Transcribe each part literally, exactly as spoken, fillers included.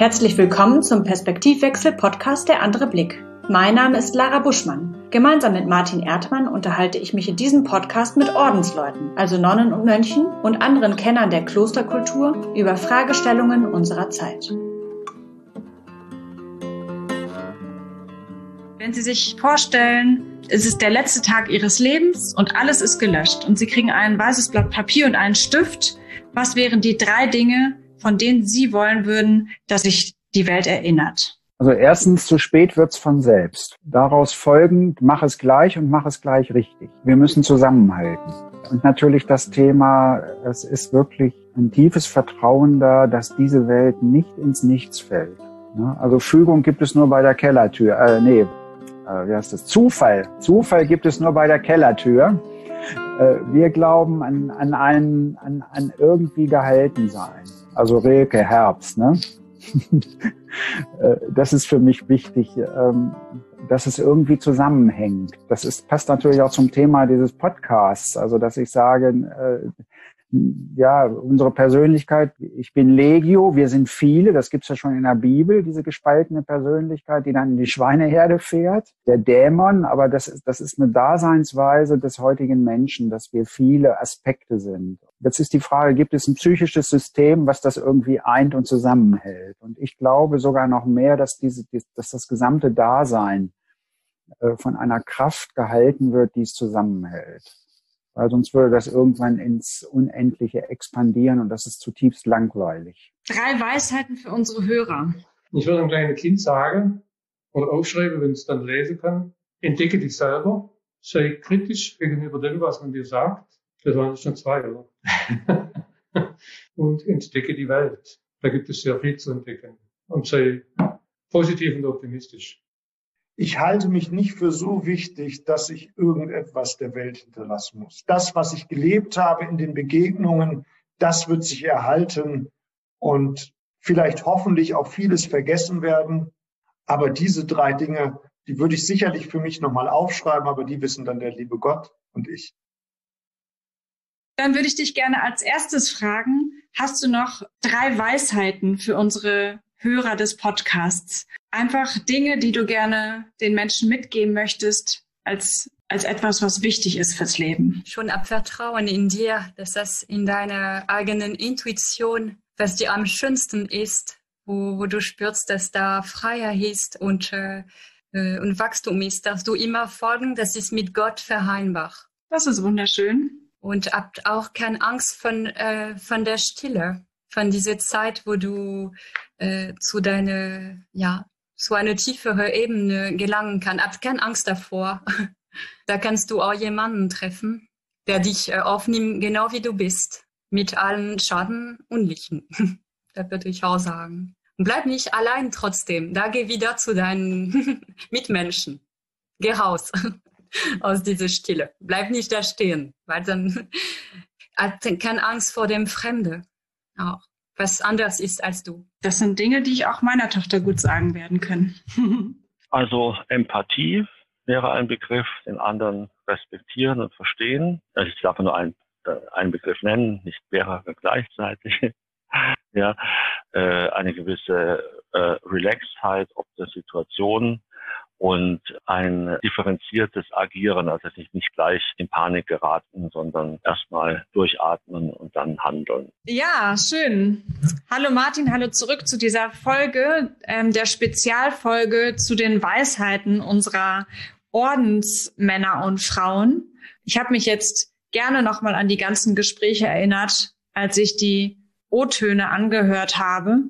Herzlich willkommen zum Perspektivwechsel-Podcast Der andere Blick. Mein Name ist Lara Buschmann. Gemeinsam mit Martin Erdmann unterhalte ich mich in diesem Podcast mit Ordensleuten, also Nonnen und Mönchen und anderen Kennern der Klosterkultur über Fragestellungen unserer Zeit. Wenn Sie sich vorstellen, es ist der letzte Tag Ihres Lebens und alles ist gelöscht und Sie kriegen ein weißes Blatt Papier und einen Stift, was wären die drei Dinge, von denen Sie wollen würden, dass sich die Welt erinnert? Also erstens, zu spät wird's von selbst. Daraus folgend, mach es gleich und mach es gleich richtig. Wir müssen zusammenhalten. Und natürlich das Thema, es ist wirklich ein tiefes Vertrauen da, dass diese Welt nicht ins Nichts fällt. Also Fügung gibt es nur bei der Kellertür. Äh, nee, äh, wie heißt das? Zufall. Zufall gibt es nur bei der Kellertür. Äh, wir glauben an, an, ein, an, an irgendwie gehalten sein. Also Rilke, Herbst, ne? Das ist für mich wichtig, dass es irgendwie zusammenhängt. Das ist, passt natürlich auch zum Thema dieses Podcasts. Also, dass ich sage, ja, unsere Persönlichkeit, ich bin Legio, wir sind viele, das gibt's ja schon in der Bibel, diese gespaltene Persönlichkeit, die dann in die Schweineherde fährt, der Dämon, aber das ist, das ist eine Daseinsweise des heutigen Menschen, dass wir viele Aspekte sind. Jetzt ist die Frage, gibt es ein psychisches System, was das irgendwie eint und zusammenhält? Und ich glaube sogar noch mehr, dass diese, dass das gesamte Dasein von einer Kraft gehalten wird, die es zusammenhält. Weil sonst würde das irgendwann ins Unendliche expandieren und das ist zutiefst langweilig. Drei Weisheiten für unsere Hörer. Ich würde einem kleinen Kind sagen oder aufschreiben, wenn es dann lesen kann, entdecke dich selber, sei kritisch gegenüber dem, was man dir sagt. Das waren schon zwei, oder? Und entdecke die Welt. Da gibt es sehr viel zu entdecken. Und sei positiv und optimistisch. Ich halte mich nicht für so wichtig, dass ich irgendetwas der Welt hinterlassen muss. Das, was ich gelebt habe in den Begegnungen, das wird sich erhalten und vielleicht hoffentlich auch vieles vergessen werden. Aber diese drei Dinge, die würde ich sicherlich für mich nochmal aufschreiben, aber die wissen dann der liebe Gott und ich. Dann würde ich dich gerne als erstes fragen, hast du noch drei Weisheiten für unsere Hörer des Podcasts? Einfach Dinge, die du gerne den Menschen mitgeben möchtest, als, als etwas, was wichtig ist fürs Leben. Schon ab Vertrauen in dir, dass das in deiner eigenen Intuition, was dir am schönsten ist, wo, wo du spürst, dass da Freiheit ist und, äh, und Wachstum ist, dass du immer folgen, das ist mit Gott vereinbar. Das ist wunderschön. Und habt auch keine Angst von, äh, von der Stille, von dieser Zeit, wo du äh, zu deiner, ja, zu einer tieferen Ebene gelangen kann. Habt keine Angst davor. Da kannst du auch jemanden treffen, der dich äh, aufnimmt, genau wie du bist. Mit allen Schaden und Lichten. Das würde ich auch sagen. Und bleib nicht allein trotzdem. Da geh wieder zu deinen Mitmenschen. Geh raus aus dieser Stille. Bleib nicht da stehen, weil dann hat keine Angst vor dem Fremden auch. Was anders ist als du. Das sind Dinge, die ich auch meiner Tochter gut sagen werden können. Also Empathie wäre ein Begriff, den anderen respektieren und verstehen. Also ich darf nur einen, einen Begriff nennen, nicht mehrere gleichzeitig. Ja, äh, eine gewisse äh, Relaxedheit ob der Situation und ein differenziertes Agieren, also nicht, nicht gleich in Panik geraten, sondern erstmal durchatmen und dann handeln. Ja, schön. Hallo Martin, hallo zurück zu dieser Folge, ähm, der Spezialfolge zu den Weisheiten unserer Ordensmänner und Frauen. Ich habe mich jetzt gerne nochmal an die ganzen Gespräche erinnert, als ich die O-Töne angehört habe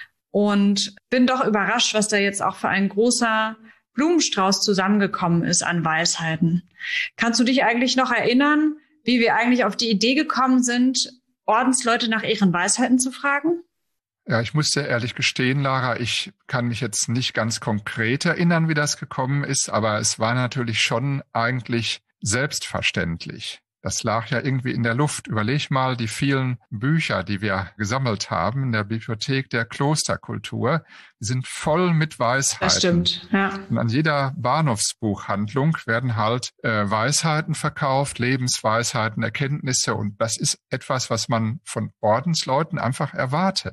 und bin doch überrascht, was da jetzt auch für ein großer Blumenstrauß zusammengekommen ist an Weisheiten. Kannst du dich eigentlich noch erinnern, wie wir eigentlich auf die Idee gekommen sind, Ordensleute nach ihren Weisheiten zu fragen? Ja, ich muss dir ehrlich gestehen, Lara, ich kann mich jetzt nicht ganz konkret erinnern, wie das gekommen ist, aber es war natürlich schon eigentlich selbstverständlich. Das lag ja irgendwie in der Luft. Überleg mal die vielen Bücher, die wir gesammelt haben in der Bibliothek der Klosterkultur. Die sind voll mit Weisheiten. Das stimmt, ja. Und an jeder Bahnhofsbuchhandlung werden halt äh, Weisheiten verkauft, Lebensweisheiten, Erkenntnisse. Und das ist etwas, was man von Ordensleuten einfach erwartet.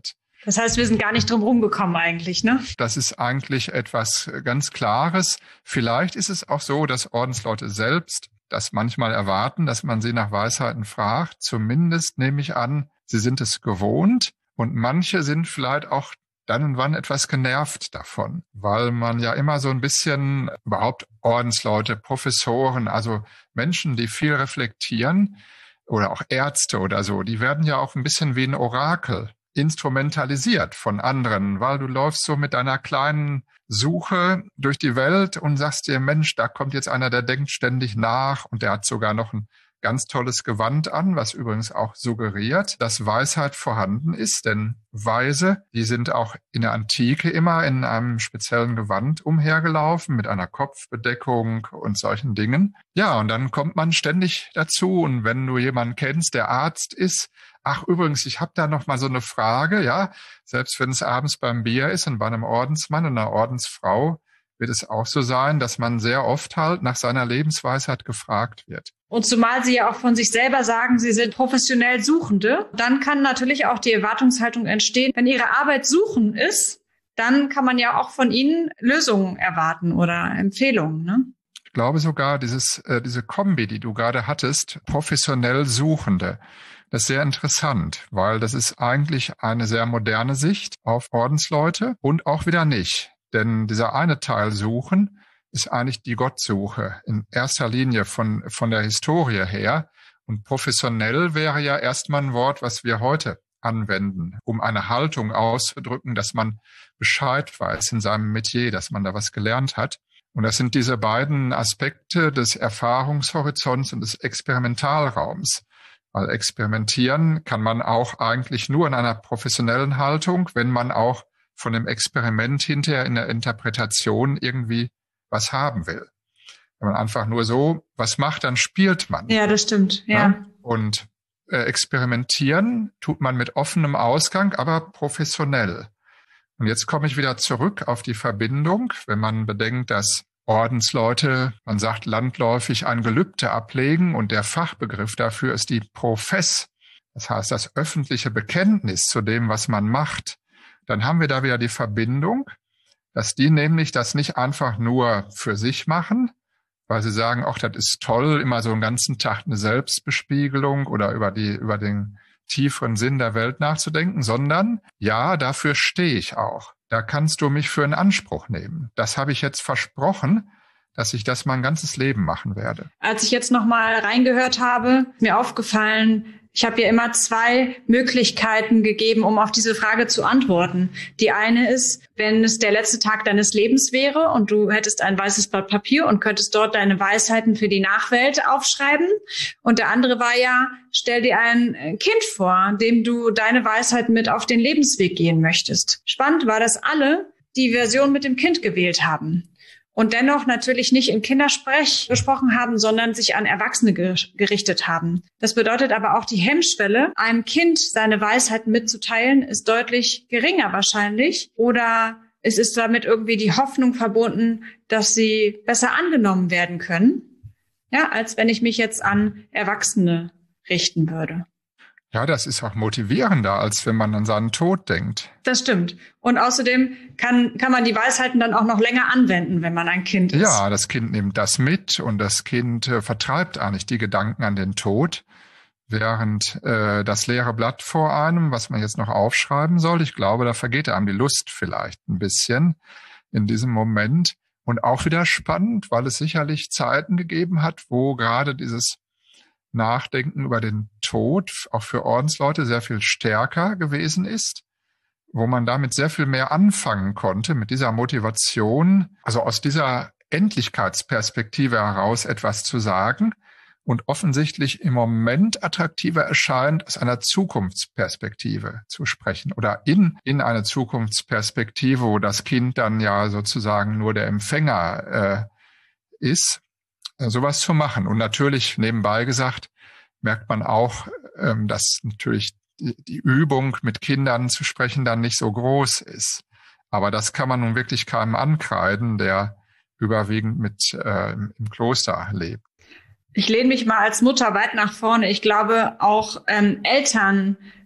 Das heißt, wir sind gar nicht drum rumgekommen eigentlich, ne? Das ist eigentlich etwas ganz Klares. Vielleicht ist es auch so, dass Ordensleute selbst das manchmal erwarten, dass man sie nach Weisheiten fragt. Zumindest nehme ich an, sie sind es gewohnt. Und manche sind vielleicht auch dann und wann etwas genervt davon, weil man ja immer so ein bisschen, überhaupt Ordensleute, Professoren, also Menschen, die viel reflektieren oder auch Ärzte oder so, die werden ja auch ein bisschen wie ein Orakel instrumentalisiert von anderen, weil du läufst so mit deiner kleinen Suche durch die Welt und sagst dir, Mensch, da kommt jetzt einer, der denkt ständig nach und der hat sogar noch ein ganz tolles Gewand an, was übrigens auch suggeriert, dass Weisheit vorhanden ist, denn Weise, die sind auch in der Antike immer in einem speziellen Gewand umhergelaufen, mit einer Kopfbedeckung und solchen Dingen. Ja, und dann kommt man ständig dazu und wenn du jemanden kennst, der Arzt ist, ach übrigens, ich habe da noch mal so eine Frage, ja, selbst wenn es abends beim Bier ist und bei einem Ordensmann und einer Ordensfrau, wird es auch so sein, dass man sehr oft halt nach seiner Lebensweisheit gefragt wird. Und zumal Sie ja auch von sich selber sagen, Sie sind professionell Suchende, dann kann natürlich auch die Erwartungshaltung entstehen, wenn Ihre Arbeit Suchen ist, dann kann man ja auch von Ihnen Lösungen erwarten oder Empfehlungen, ne? Ich glaube sogar, dieses, äh, diese Kombi, die du gerade hattest, professionell Suchende, das ist sehr interessant, weil das ist eigentlich eine sehr moderne Sicht auf Ordensleute und auch wieder nicht. Denn dieser eine Teil Suchen ist eigentlich die Gottsuche in erster Linie von, von der Historie her. Und professionell wäre ja erstmal ein Wort, was wir heute anwenden, um eine Haltung auszudrücken, dass man Bescheid weiß in seinem Metier, dass man da was gelernt hat. Und das sind diese beiden Aspekte des Erfahrungshorizonts und des Experimentalraums. Weil experimentieren kann man auch eigentlich nur in einer professionellen Haltung, wenn man auch von dem Experiment hinterher in der Interpretation irgendwie was haben will. Wenn man einfach nur so was macht, dann spielt man. Ja, das stimmt. Ja. Ja? Und äh, experimentieren tut man mit offenem Ausgang, aber professionell. Und jetzt komme ich wieder zurück auf die Verbindung, wenn man bedenkt, dass Ordensleute, man sagt landläufig, ein Gelübde ablegen und der Fachbegriff dafür ist die Profess. Das heißt, das öffentliche Bekenntnis zu dem, was man macht. Dann haben wir da wieder die Verbindung, dass die nämlich das nicht einfach nur für sich machen, weil sie sagen, ach, das ist toll, immer so einen ganzen Tag eine Selbstbespiegelung oder über die, über den tieferen Sinn der Welt nachzudenken, sondern ja, dafür stehe ich auch. Da kannst du mich für in Anspruch nehmen. Das habe ich jetzt versprochen, dass ich das mein ganzes Leben machen werde. Als ich jetzt noch mal reingehört habe, ist mir aufgefallen, ich habe ja immer zwei Möglichkeiten gegeben, um auf diese Frage zu antworten. Die eine ist, wenn es der letzte Tag deines Lebens wäre und du hättest ein weißes Blatt Papier und könntest dort deine Weisheiten für die Nachwelt aufschreiben. Und der andere war ja, stell dir ein Kind vor, dem du deine Weisheiten mit auf den Lebensweg gehen möchtest. Spannend war, dass alle die Version mit dem Kind gewählt haben. Und dennoch natürlich nicht im Kindersprech gesprochen haben, sondern sich an Erwachsene gerichtet haben. Das bedeutet aber auch, die Hemmschwelle, einem Kind seine Weisheiten mitzuteilen, ist deutlich geringer wahrscheinlich. Oder es ist damit irgendwie die Hoffnung verbunden, dass sie besser angenommen werden können, ja, als wenn ich mich jetzt an Erwachsene richten würde. Ja, das ist auch motivierender, als wenn man an seinen Tod denkt. Das stimmt. Und außerdem kann, kann man die Weisheiten dann auch noch länger anwenden, wenn man ein Kind ist. Ja, das Kind nimmt das mit und das Kind äh, vertreibt eigentlich die Gedanken an den Tod, während äh, das leere Blatt vor einem, was man jetzt noch aufschreiben soll, ich glaube, da vergeht einem die Lust vielleicht ein bisschen in diesem Moment. Und auch wieder spannend, weil es sicherlich Zeiten gegeben hat, wo gerade dieses Nachdenken über den Tod auch für Ordensleute sehr viel stärker gewesen ist, wo man damit sehr viel mehr anfangen konnte, mit dieser Motivation, also aus dieser Endlichkeitsperspektive heraus etwas zu sagen und offensichtlich im Moment attraktiver erscheint, aus einer Zukunftsperspektive zu sprechen oder in, in eine Zukunftsperspektive, wo das Kind dann ja sozusagen nur der Empfänger äh, ist. Sowas zu machen. Und natürlich, nebenbei gesagt, merkt man auch, dass natürlich die Übung, mit Kindern zu sprechen, dann nicht so groß ist. Aber das kann man nun wirklich keinem ankreiden, der überwiegend mit äh, im Kloster lebt. Ich lehne mich mal als Mutter weit nach vorne. Ich glaube, auch ähm, Eltern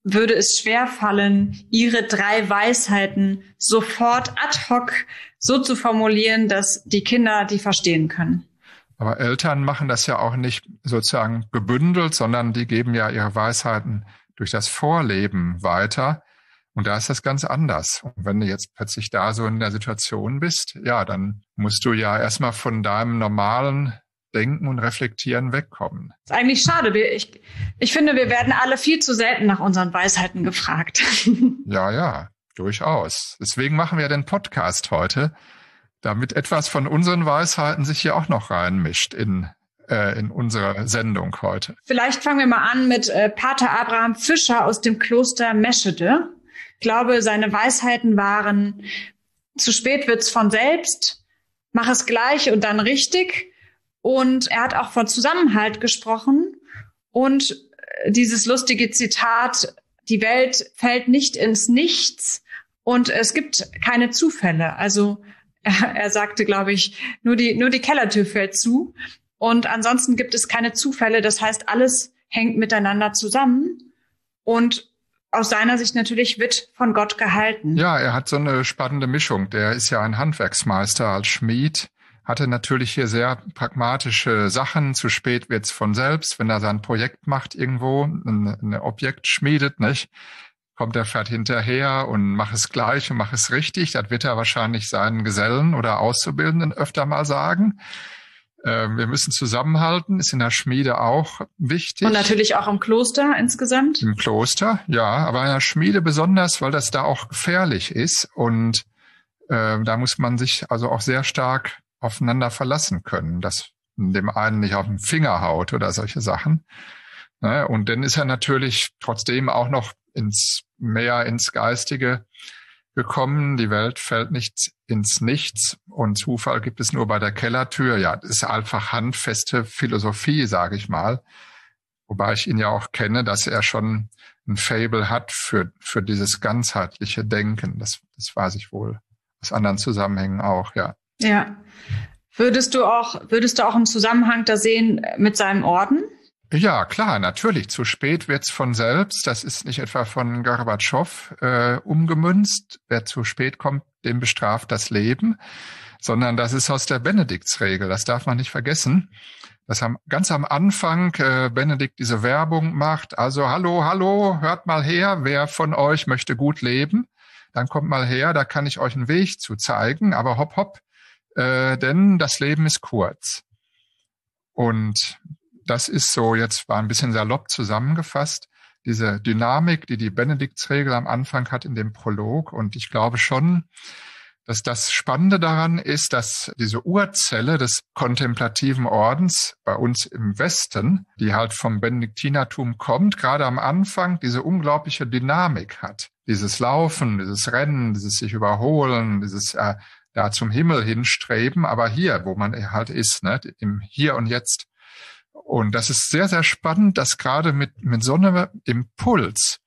würde es schwerfallen, ihre drei Weisheiten sofort ad hoc so zu formulieren, dass die Kinder die verstehen können. Aber Eltern machen das ja auch nicht sozusagen gebündelt, sondern die geben ja ihre Weisheiten durch das Vorleben weiter. Und da ist das ganz anders. Und wenn du jetzt plötzlich da so in der Situation bist, ja, dann musst du ja erstmal von deinem normalen Denken und Reflektieren wegkommen. Das ist eigentlich schade. Ich, ich finde, wir werden alle viel zu selten nach unseren Weisheiten gefragt. Ja, ja, durchaus. Deswegen machen wir den Podcast heute, damit etwas von unseren Weisheiten sich hier auch noch reinmischt in, äh, in unsere Sendung heute. Vielleicht fangen wir mal an mit äh, Pater Abraham Fischer aus dem Kloster Meschede. Ich glaube, seine Weisheiten waren, zu spät wird's von selbst, mach es gleich und dann richtig. Und er hat auch von Zusammenhalt gesprochen. Und dieses lustige Zitat, die Welt fällt nicht ins Nichts und es gibt keine Zufälle. Also er, er sagte, glaube ich, nur die, nur die Kellertür fällt zu. Und ansonsten gibt es keine Zufälle. Das heißt, alles hängt miteinander zusammen. Und aus seiner Sicht natürlich wird von Gott gehalten. Ja, er hat so eine spannende Mischung. Der ist ja ein Handwerksmeister als Schmied, hatte natürlich hier sehr pragmatische Sachen. Zu spät wird's von selbst, wenn er sein Projekt macht irgendwo, ein, ein Objekt schmiedet, nicht? Kommt er fährt hinterher und mach es gleich und mach es richtig. Das wird er wahrscheinlich seinen Gesellen oder Auszubildenden öfter mal sagen. Äh, wir müssen zusammenhalten, ist in der Schmiede auch wichtig. Und natürlich auch im Kloster insgesamt. Im Kloster, ja, aber in der Schmiede besonders, weil das da auch gefährlich ist. Und äh, da muss man sich also auch sehr stark aufeinander verlassen können, dass dem einen nicht auf den Finger haut oder solche Sachen. Ne? Und dann ist er natürlich trotzdem auch noch ins mehr ins Geistige gekommen. Die Welt fällt nicht ins Nichts und Zufall gibt es nur bei der Kellertür. Ja, das ist einfach handfeste Philosophie, sage ich mal. Wobei ich ihn ja auch kenne, dass er schon ein Faible hat für für dieses ganzheitliche Denken. Das, das weiß ich wohl aus anderen Zusammenhängen auch, ja. Ja. Würdest du auch, würdest du auch einen Zusammenhang da sehen mit seinem Orden? Ja, klar, natürlich. Zu spät wird's von selbst. Das ist nicht etwa von Gorbatschow äh, umgemünzt. Wer zu spät kommt, dem bestraft das Leben. Sondern das ist aus der Benediktsregel. Das darf man nicht vergessen. Dass am, ganz am Anfang äh, Benedikt diese Werbung macht. Also, hallo, hallo, hört mal her, wer von euch möchte gut leben? Dann kommt mal her, da kann ich euch einen Weg zu zeigen. Aber hopp, hopp. Äh, denn das Leben ist kurz. Und das ist so, jetzt war ein bisschen salopp zusammengefasst, diese Dynamik, die die Benediktsregel am Anfang hat in dem Prolog. Und ich glaube schon, dass das Spannende daran ist, dass diese Urzelle des kontemplativen Ordens bei uns im Westen, die halt vom Benediktinertum kommt, gerade am Anfang diese unglaubliche Dynamik hat. Dieses Laufen, dieses Rennen, dieses sich überholen, dieses äh, da zum Himmel hinstreben, aber hier, wo man halt ist, ne, im Hier und Jetzt. Und das ist sehr, sehr spannend, dass gerade mit, mit so einem Impuls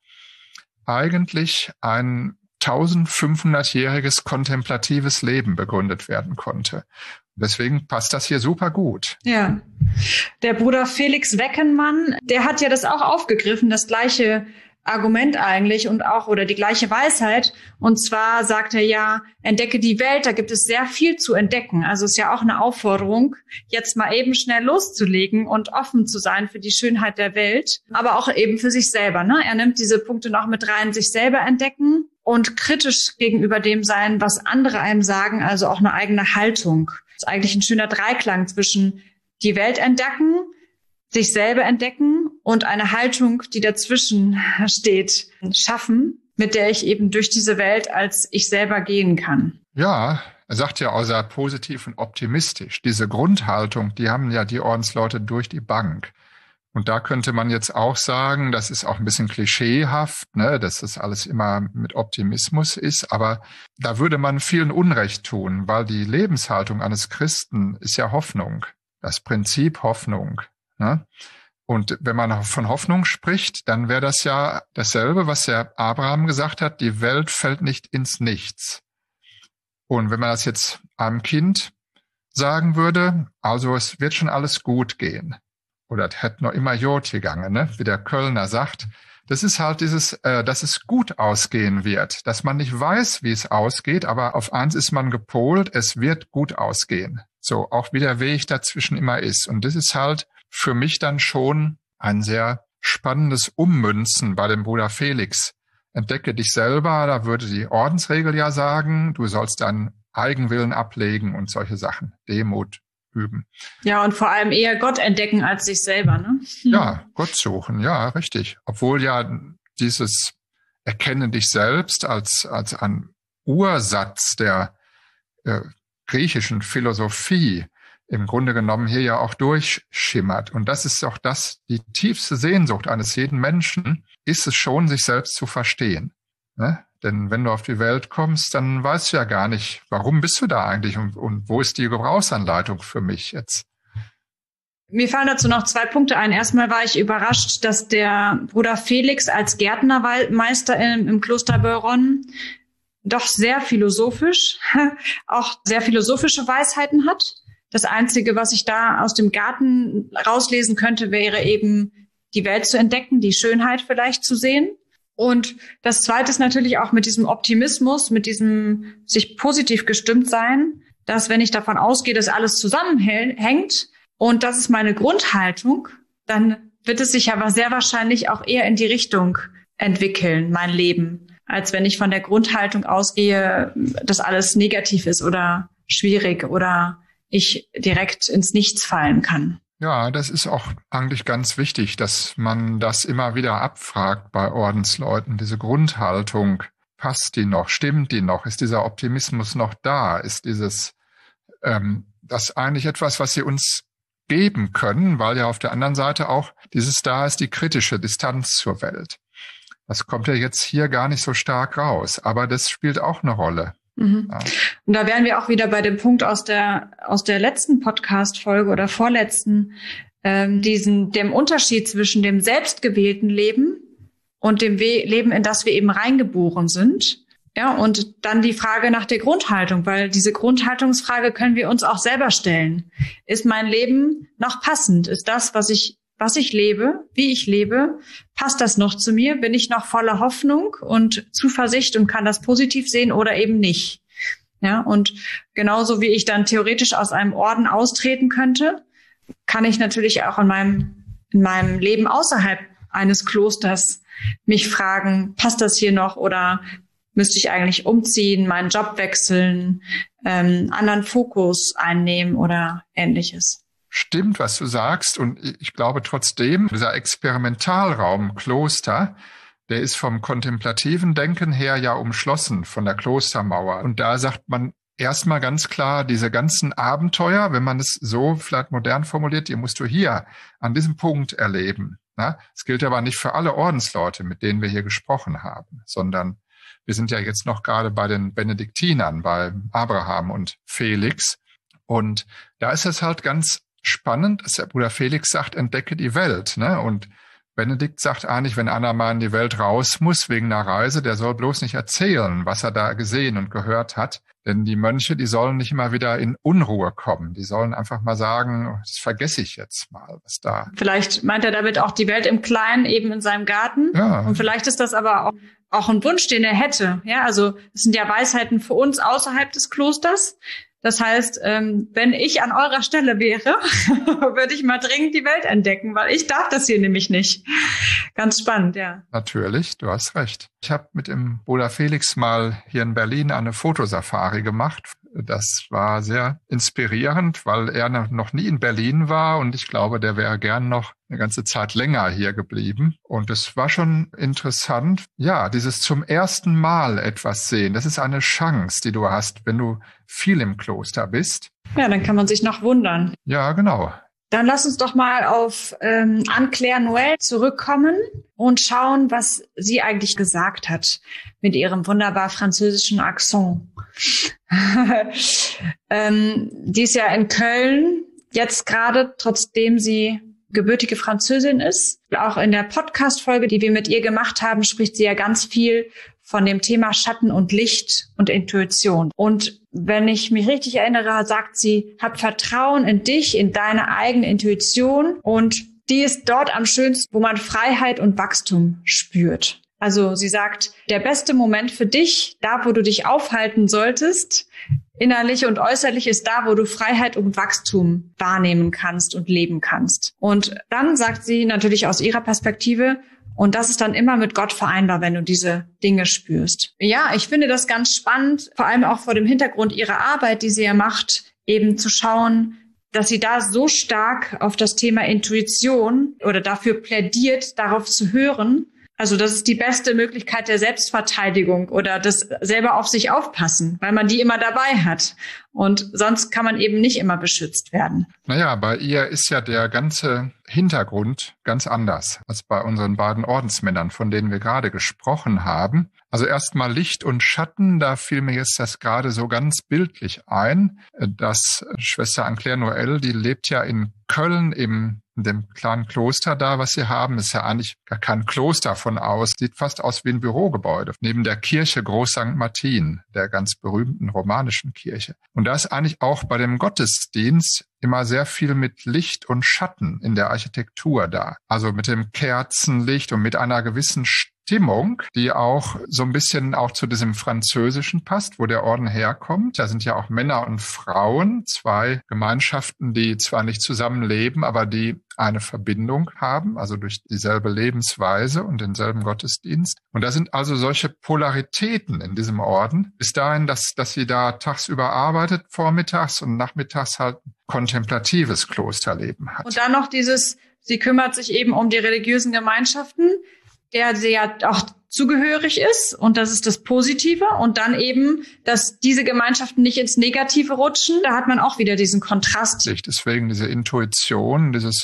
eigentlich ein eintausendfünfhundertjähriges kontemplatives Leben begründet werden konnte. Und deswegen passt das hier super gut. Ja. Der Bruder Felix Weckenmann, der hat ja das auch aufgegriffen, das gleiche Argument eigentlich und auch oder die gleiche Weisheit. Und zwar sagt er ja, entdecke die Welt, da gibt es sehr viel zu entdecken. Also ist ja auch eine Aufforderung, jetzt mal eben schnell loszulegen und offen zu sein für die Schönheit der Welt, aber auch eben für sich selber. Ne? Er nimmt diese Punkte noch mit rein, sich selber entdecken und kritisch gegenüber dem sein, was andere einem sagen, also auch eine eigene Haltung. Das ist eigentlich ein schöner Dreiklang zwischen die Welt entdecken, sich selber entdecken und eine Haltung, die dazwischen steht, schaffen, mit der ich eben durch diese Welt als ich selber gehen kann. Ja, er sagt ja auch sehr positiv und optimistisch. Diese Grundhaltung, die haben ja die Ordensleute durch die Bank. Und da könnte man jetzt auch sagen, das ist auch ein bisschen klischeehaft, ne, dass das alles immer mit Optimismus ist. Aber da würde man vielen Unrecht tun, weil die Lebenshaltung eines Christen ist ja Hoffnung. Das Prinzip Hoffnung. Ne? Und wenn man von Hoffnung spricht, dann wäre das ja dasselbe, was der Abraham gesagt hat, die Welt fällt nicht ins Nichts. Und wenn man das jetzt einem Kind sagen würde, also es wird schon alles gut gehen, oder es hätte noch immer Jod gegangen, ne? Wie der Kölner sagt, Das ist halt dieses, äh, dass es gut ausgehen wird, dass man nicht weiß, wie es ausgeht, aber auf eins ist man gepolt, es wird gut ausgehen. So, auch wie der Weg dazwischen immer ist. Und das ist halt für mich dann schon ein sehr spannendes Ummünzen bei dem Bruder Felix. Entdecke dich selber, da würde die Ordensregel ja sagen, du sollst deinen Eigenwillen ablegen und solche Sachen, Demut üben. Ja, und vor allem eher Gott entdecken als sich selber, ne? Ja, Gott suchen, ja, richtig. Obwohl ja dieses Erkenne dich selbst als, als ein Ursatz der äh, griechischen Philosophie im Grunde genommen hier ja auch durchschimmert. Und das ist auch das, die tiefste Sehnsucht eines jeden Menschen, ist es schon, sich selbst zu verstehen. Ne? Denn wenn du auf die Welt kommst, dann weißt du ja gar nicht, warum bist du da eigentlich und, und wo ist die Gebrauchsanleitung für mich jetzt? Mir fallen dazu noch zwei Punkte ein. Erstmal war ich überrascht, dass der Bruder Felix als Gärtnermeister im, im Kloster Beuron doch sehr philosophisch, auch sehr philosophische Weisheiten hat. Das Einzige, was ich da aus dem Garten rauslesen könnte, wäre eben die Welt zu entdecken, die Schönheit vielleicht zu sehen. Und das Zweite ist natürlich auch mit diesem Optimismus, mit diesem sich positiv gestimmt sein, dass wenn ich davon ausgehe, dass alles zusammenhängt und das ist meine Grundhaltung, dann wird es sich aber sehr wahrscheinlich auch eher in die Richtung entwickeln, mein Leben, als wenn ich von der Grundhaltung ausgehe, dass alles negativ ist oder schwierig oder ich direkt ins Nichts fallen kann. Ja, das ist auch eigentlich ganz wichtig, dass man das immer wieder abfragt bei Ordensleuten. Diese Grundhaltung, passt die noch, stimmt die noch, ist dieser Optimismus noch da, ist dieses, ähm, das eigentlich etwas, was sie uns geben können, weil ja auf der anderen Seite auch dieses da ist, die kritische Distanz zur Welt. Das kommt ja jetzt hier gar nicht so stark raus, aber das spielt auch eine Rolle. Mhm. Ja. Und da wären wir auch wieder bei dem Punkt aus der aus der letzten Podcast-Folge oder vorletzten, ähm, diesen dem Unterschied zwischen dem selbstgewählten Leben und dem We- Leben, in das wir eben reingeboren sind. Ja, und dann die Frage nach der Grundhaltung, weil diese Grundhaltungsfrage können wir uns auch selber stellen. Ist mein Leben noch passend? Ist das, was ich was ich lebe, wie ich lebe, passt das noch zu mir? Bin ich noch voller Hoffnung und Zuversicht und kann das positiv sehen oder eben nicht? Ja, und genauso wie ich dann theoretisch aus einem Orden austreten könnte, kann ich natürlich auch in meinem, in meinem Leben außerhalb eines Klosters mich fragen, passt das hier noch oder müsste ich eigentlich umziehen, meinen Job wechseln, ähm, anderen Fokus einnehmen oder Ähnliches? Stimmt, was du sagst. Und ich glaube trotzdem, dieser Experimentalraum Kloster, der ist vom kontemplativen Denken her ja umschlossen von der Klostermauer. Und da sagt man erstmal ganz klar, diese ganzen Abenteuer, wenn man es so vielleicht modern formuliert, die musst du hier an diesem Punkt erleben. Es gilt aber nicht für alle Ordensleute, mit denen wir hier gesprochen haben, sondern wir sind ja jetzt noch gerade bei den Benediktinern, bei Abraham und Felix. Und da ist es halt ganz spannend, dass der Bruder Felix sagt, entdecke die Welt. Ne? Und Benedikt sagt eigentlich, wenn einer mal in die Welt raus muss wegen einer Reise, der soll bloß nicht erzählen, was er da gesehen und gehört hat. Denn die Mönche, die sollen nicht immer wieder in Unruhe kommen. Die sollen einfach mal sagen, das vergesse ich jetzt mal, was da. Vielleicht meint er damit auch die Welt im Kleinen, eben in seinem Garten. Ja. Und vielleicht ist das aber auch, auch ein Wunsch, den er hätte. Ja, also es sind ja Weisheiten für uns außerhalb des Klosters. Das heißt, ähm, wenn ich an eurer Stelle wäre, würde ich mal dringend die Welt entdecken, weil ich darf das hier nämlich nicht. Ganz spannend, ja. Natürlich, du hast recht. Ich habe mit dem Bruder Felix mal hier in Berlin eine Fotosafari gemacht. Das war sehr inspirierend, weil er noch nie in Berlin war und ich glaube, der wäre gern noch eine ganze Zeit länger hier geblieben. Und es war schon interessant, ja, dieses zum ersten Mal etwas sehen. Das ist eine Chance, die du hast, wenn du viel im Kloster bist. Ja, dann kann man sich noch wundern. Ja, genau. Dann lass uns doch mal auf ähm, Anne-Claire Noël zurückkommen und schauen, was sie eigentlich gesagt hat mit ihrem wunderbar französischen Akzent. ähm, die ist ja in Köln jetzt gerade, trotzdem sie gebürtige Französin ist. Auch in der Podcast-Folge, die wir mit ihr gemacht haben, spricht sie ja ganz viel von dem Thema Schatten und Licht und Intuition. Und wenn ich mich richtig erinnere, sagt sie, hab Vertrauen in dich, in deine eigene Intuition und die ist dort am schönsten, wo man Freiheit und Wachstum spürt. Also sie sagt, der beste Moment für dich, da wo du dich aufhalten solltest, innerlich und äußerlich, ist da, wo du Freiheit und Wachstum wahrnehmen kannst und leben kannst. Und dann sagt sie natürlich aus ihrer Perspektive, und das ist dann immer mit Gott vereinbar, wenn du diese Dinge spürst. Ja, ich finde das ganz spannend, vor allem auch vor dem Hintergrund ihrer Arbeit, die sie ja macht, eben zu schauen, dass sie da so stark auf das Thema Intuition oder dafür plädiert, darauf zu hören. Also das ist die beste Möglichkeit der Selbstverteidigung oder das selber auf sich aufpassen, weil man die immer dabei hat. Und sonst kann man eben nicht immer beschützt werden. Naja, bei ihr ist ja der ganze Hintergrund ganz anders als bei unseren beiden Ordensmännern, von denen wir gerade gesprochen haben. Also erstmal Licht und Schatten, da fiel mir jetzt das gerade so ganz bildlich ein, dass Schwester Anne-Claire Noël, die lebt ja in Köln im in dem kleinen Kloster da, was sie haben, ist ja eigentlich gar kein Kloster von aus, sieht fast aus wie ein Bürogebäude, neben der Kirche Groß Sankt Martin, der ganz berühmten romanischen Kirche. Und da ist eigentlich auch bei dem Gottesdienst immer sehr viel mit Licht und Schatten in der Architektur da. Also mit dem Kerzenlicht und mit einer gewissen Stimmung, die auch so ein bisschen auch zu diesem Französischen passt, wo der Orden herkommt. Da sind ja auch Männer und Frauen, zwei Gemeinschaften, die zwar nicht zusammenleben, aber die eine Verbindung haben, also durch dieselbe Lebensweise und denselben Gottesdienst. Und da sind also solche Polaritäten in diesem Orden. Bis dahin, dass, dass sie da tagsüber arbeitet, vormittags und nachmittags halt kontemplatives Klosterleben hat. Und dann noch dieses, sie kümmert sich eben um die religiösen Gemeinschaften, der sie ja auch zugehörig ist. Und das ist das Positive. Und dann eben, dass diese Gemeinschaften nicht ins Negative rutschen. Da hat man auch wieder diesen Kontrast. Deswegen diese Intuition, dieses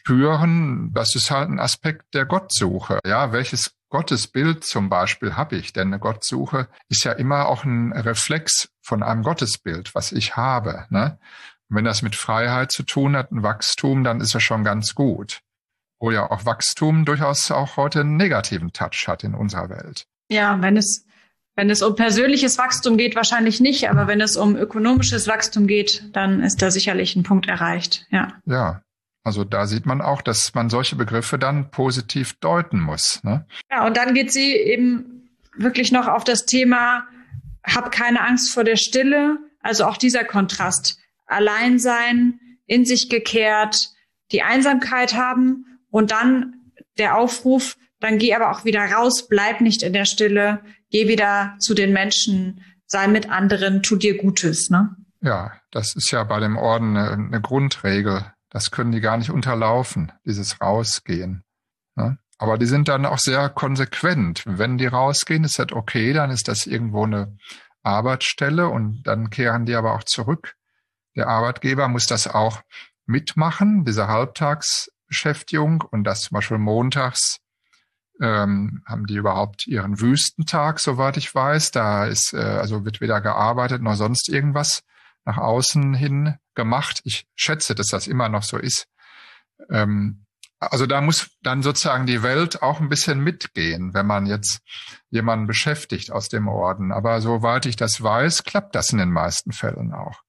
Spüren, das ist halt ein Aspekt der Gottsuche. Ja, welches Gottesbild zum Beispiel habe ich? Denn eine Gottsuche ist ja immer auch ein Reflex von einem Gottesbild, was ich habe. Ne? Und wenn das mit Freiheit zu tun hat, ein Wachstum, dann ist das schon ganz gut. Wo ja auch Wachstum durchaus auch heute einen negativen Touch hat in unserer Welt. Ja, wenn es, wenn es um persönliches Wachstum geht, wahrscheinlich nicht. Aber wenn es um ökonomisches Wachstum geht, dann ist da sicherlich ein Punkt erreicht. Ja. Ja. Also da sieht man auch, dass man solche Begriffe dann positiv deuten muss. Ne? Ja, und dann geht sie eben wirklich noch auf das Thema, hab keine Angst vor der Stille. Also auch dieser Kontrast. Allein sein, in sich gekehrt, die Einsamkeit haben und dann der Aufruf, dann geh aber auch wieder raus, bleib nicht in der Stille, geh wieder zu den Menschen, sei mit anderen, tu dir Gutes. Ne? Ja, das ist ja bei dem Orden eine, eine Grundregel. Das können die gar nicht unterlaufen, dieses Rausgehen. Ne? Aber die sind dann auch sehr konsequent. Wenn die rausgehen, ist das okay, dann ist das irgendwo eine Arbeitsstelle und dann kehren die aber auch zurück. Der Arbeitgeber muss das auch mitmachen, diese Halbtagsbeschäftigung, und das zum Beispiel montags ähm, haben die überhaupt ihren Wüstentag, soweit ich weiß. Da ist äh, also wird weder gearbeitet noch sonst irgendwas nach außen hin gemacht. Ich schätze, dass das immer noch so ist. Ähm, also da muss dann sozusagen die Welt auch ein bisschen mitgehen, wenn man jetzt jemanden beschäftigt aus dem Orden. Aber soweit ich das weiß, klappt das in den meisten Fällen auch.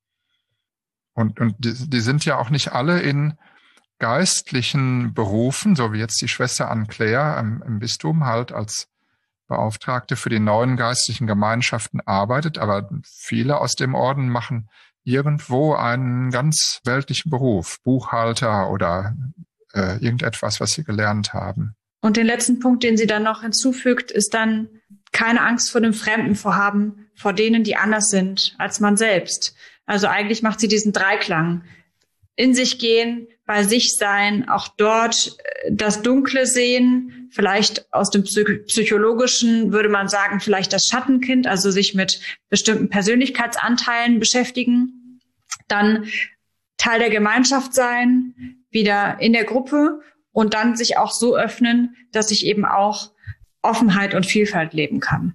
Und, und die, die sind ja auch nicht alle in geistlichen Berufen, so wie jetzt die Schwester Anne-Claire im, im Bistum halt als Beauftragte für die neuen geistlichen Gemeinschaften arbeitet, aber viele aus dem Orden machen irgendwo einen ganz weltlichen Beruf, Buchhalter oder äh, irgendetwas, was sie gelernt haben. Und den letzten Punkt, den sie dann noch hinzufügt, ist dann keine Angst vor dem Fremden vorhaben, vor denen, die anders sind als man selbst. Also eigentlich macht sie diesen Dreiklang. In sich gehen, bei sich sein, auch dort das Dunkle sehen, vielleicht aus dem Psychologischen würde man sagen, vielleicht das Schattenkind, also sich mit bestimmten Persönlichkeitsanteilen beschäftigen, dann Teil der Gemeinschaft sein, wieder in der Gruppe und dann sich auch so öffnen, dass ich eben auch Offenheit und Vielfalt leben kann.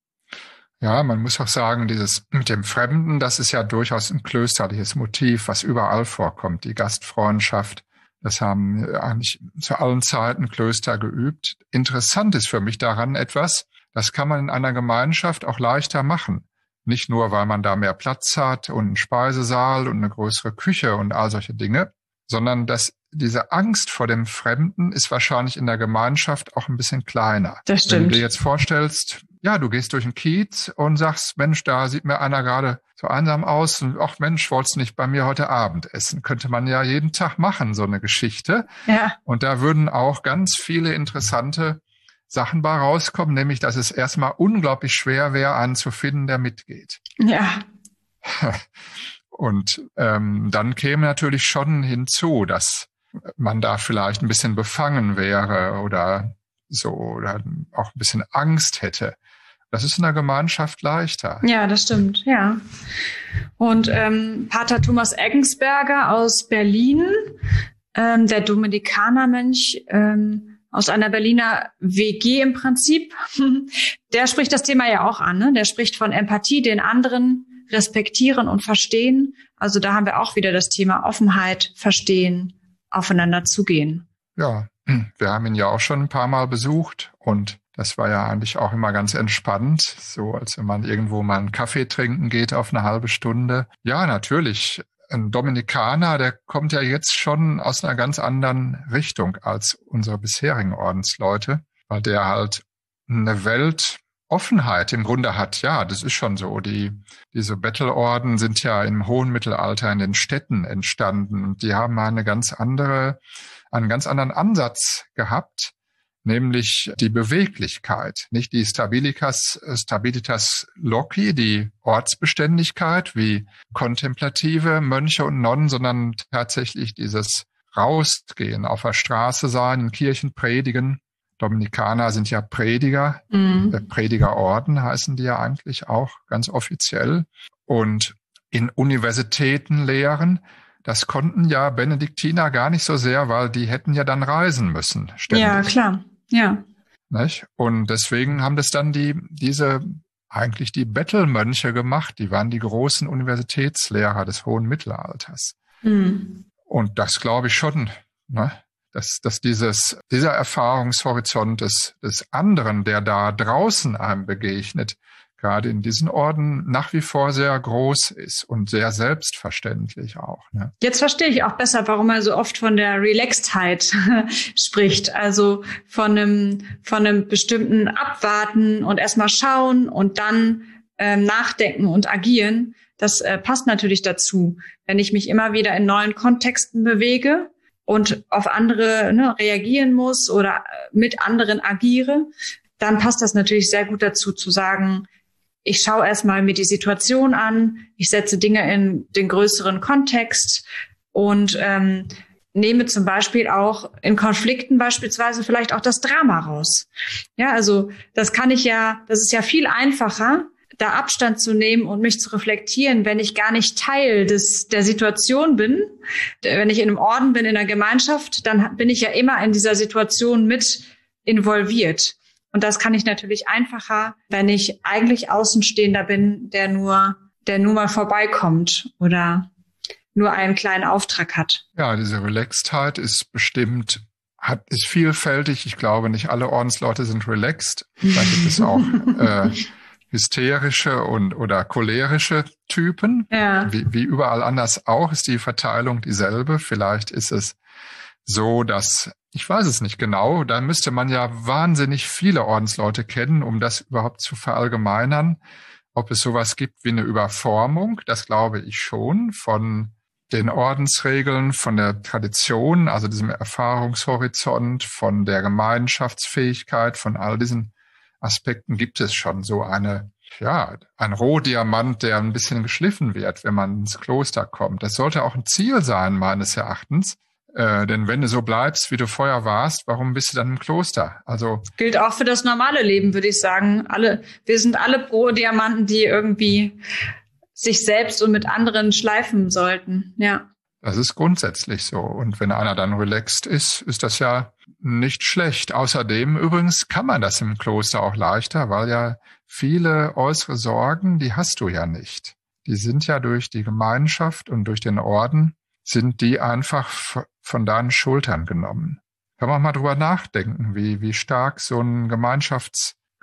Ja, man muss auch sagen, dieses mit dem Fremden, das ist ja durchaus ein klösterliches Motiv, was überall vorkommt. Die Gastfreundschaft, das haben eigentlich zu allen Zeiten Klöster geübt. Interessant ist für mich daran etwas, das kann man in einer Gemeinschaft auch leichter machen. Nicht nur, weil man da mehr Platz hat und einen Speisesaal und eine größere Küche und all solche Dinge, sondern das diese Angst vor dem Fremden ist wahrscheinlich in der Gemeinschaft auch ein bisschen kleiner. Das stimmt. Wenn du dir jetzt vorstellst, ja, du gehst durch den Kiez und sagst, Mensch, da sieht mir einer gerade so einsam aus und ach Mensch, wolltest du nicht bei mir heute Abend essen? Könnte man ja jeden Tag machen, so eine Geschichte. Ja. Und da würden auch ganz viele interessante Sachen bei rauskommen, nämlich, dass es erstmal unglaublich schwer wäre, einen zu finden, der mitgeht. Ja. Und ähm, dann käme natürlich schon hinzu, dass man da vielleicht ein bisschen befangen wäre oder so oder auch ein bisschen Angst hätte. Das ist in der Gemeinschaft leichter. Ja, das stimmt, ja. Und ähm, Pater Thomas Eggensberger aus Berlin, ähm, der Dominikanermönch ähm, aus einer Berliner W G im Prinzip, der spricht das Thema ja auch an. Ne? Der spricht von Empathie, den anderen respektieren und verstehen. Also da haben wir auch wieder das Thema Offenheit, Verstehen, aufeinander zugehen. Ja, wir haben ihn ja auch schon ein paar Mal besucht und das war ja eigentlich auch immer ganz entspannt, so als wenn man irgendwo mal einen Kaffee trinken geht auf eine halbe Stunde. Ja, natürlich, ein Dominikaner, der kommt ja jetzt schon aus einer ganz anderen Richtung als unsere bisherigen Ordensleute, weil der halt eine Weltoffenheit im Grunde hat. Ja, das ist schon so. Die, diese Bettelorden sind ja im hohen Mittelalter in den Städten entstanden und die haben eine ganz andere, einen ganz anderen Ansatz gehabt, nämlich die Beweglichkeit, nicht die Stabilitas, Stabilitas Loci, die Ortsbeständigkeit wie kontemplative Mönche und Nonnen, sondern tatsächlich dieses Rausgehen, auf der Straße sein, in Kirchen predigen. Dominikaner sind ja Prediger, mhm. der Predigerorden heißen die ja eigentlich auch ganz offiziell. Und in Universitäten lehren, das konnten ja Benediktiner gar nicht so sehr, weil die hätten ja dann reisen müssen. Ständig. Ja, klar, ja. Nicht? Und deswegen haben das dann die, diese, eigentlich die Bettelmönche gemacht. Die waren die großen Universitätslehrer des hohen Mittelalters. Mhm. Und das glaube ich schon, ne? Dass, dass dieses, dieser Erfahrungshorizont des, des anderen, der da draußen einem begegnet, gerade in diesen Orden nach wie vor sehr groß ist und sehr selbstverständlich auch. Ne? Jetzt verstehe ich auch besser, warum er so oft von der Relaxedheit spricht. Also von einem, von einem bestimmten Abwarten und erstmal schauen und dann ähm, nachdenken und agieren. Das äh, passt natürlich dazu, wenn ich mich immer wieder in neuen Kontexten bewege und auf andere ne, reagieren muss oder mit anderen agiere, dann passt das natürlich sehr gut dazu, zu sagen, ich schaue erstmal mir die Situation an, ich setze Dinge in den größeren Kontext und ähm, nehme zum Beispiel auch in Konflikten beispielsweise vielleicht auch das Drama raus. Ja, also das kann ich ja, das ist ja viel einfacher, da Abstand zu nehmen und mich zu reflektieren, wenn ich gar nicht Teil des der Situation bin. Wenn ich in einem Orden bin, in einer Gemeinschaft, dann bin ich ja immer in dieser Situation mit involviert. Und das kann ich natürlich einfacher, wenn ich eigentlich Außenstehender bin, der nur, der nur mal vorbeikommt oder nur einen kleinen Auftrag hat. Ja, diese Relaxedheit ist bestimmt, hat, ist vielfältig. Ich glaube, nicht alle Ordensleute sind relaxed. Da gibt es auch äh, hysterische und oder cholerische Typen. Ja. Wie, wie überall anders auch ist die Verteilung dieselbe. Vielleicht ist es so, dass, ich weiß es nicht genau, da müsste man ja wahnsinnig viele Ordensleute kennen, um das überhaupt zu verallgemeinern. Ob es sowas gibt wie eine Überformung, das glaube ich schon, von den Ordensregeln, von der Tradition, also diesem Erfahrungshorizont, von der Gemeinschaftsfähigkeit, von all diesen Aspekten gibt es schon so eine, ja, ein Rohdiamant, der ein bisschen geschliffen wird, wenn man ins Kloster kommt. Das sollte auch ein Ziel sein, meines Erachtens. Äh, denn wenn du so bleibst, wie du vorher warst, warum bist du dann im Kloster? Also gilt auch für das normale Leben, würde ich sagen. Alle, wir sind alle Rohdiamanten, die irgendwie sich selbst und mit anderen schleifen sollten. Ja. Das ist grundsätzlich so. Und wenn einer dann relaxed ist, ist das ja nicht schlecht. Außerdem übrigens kann man das im Kloster auch leichter, weil ja viele äußere Sorgen, die hast du ja nicht. Die sind ja durch die Gemeinschaft und durch den Orden, sind die einfach von deinen Schultern genommen. Kann man mal drüber nachdenken, wie, wie stark so ein Gemeinschaftsgefühl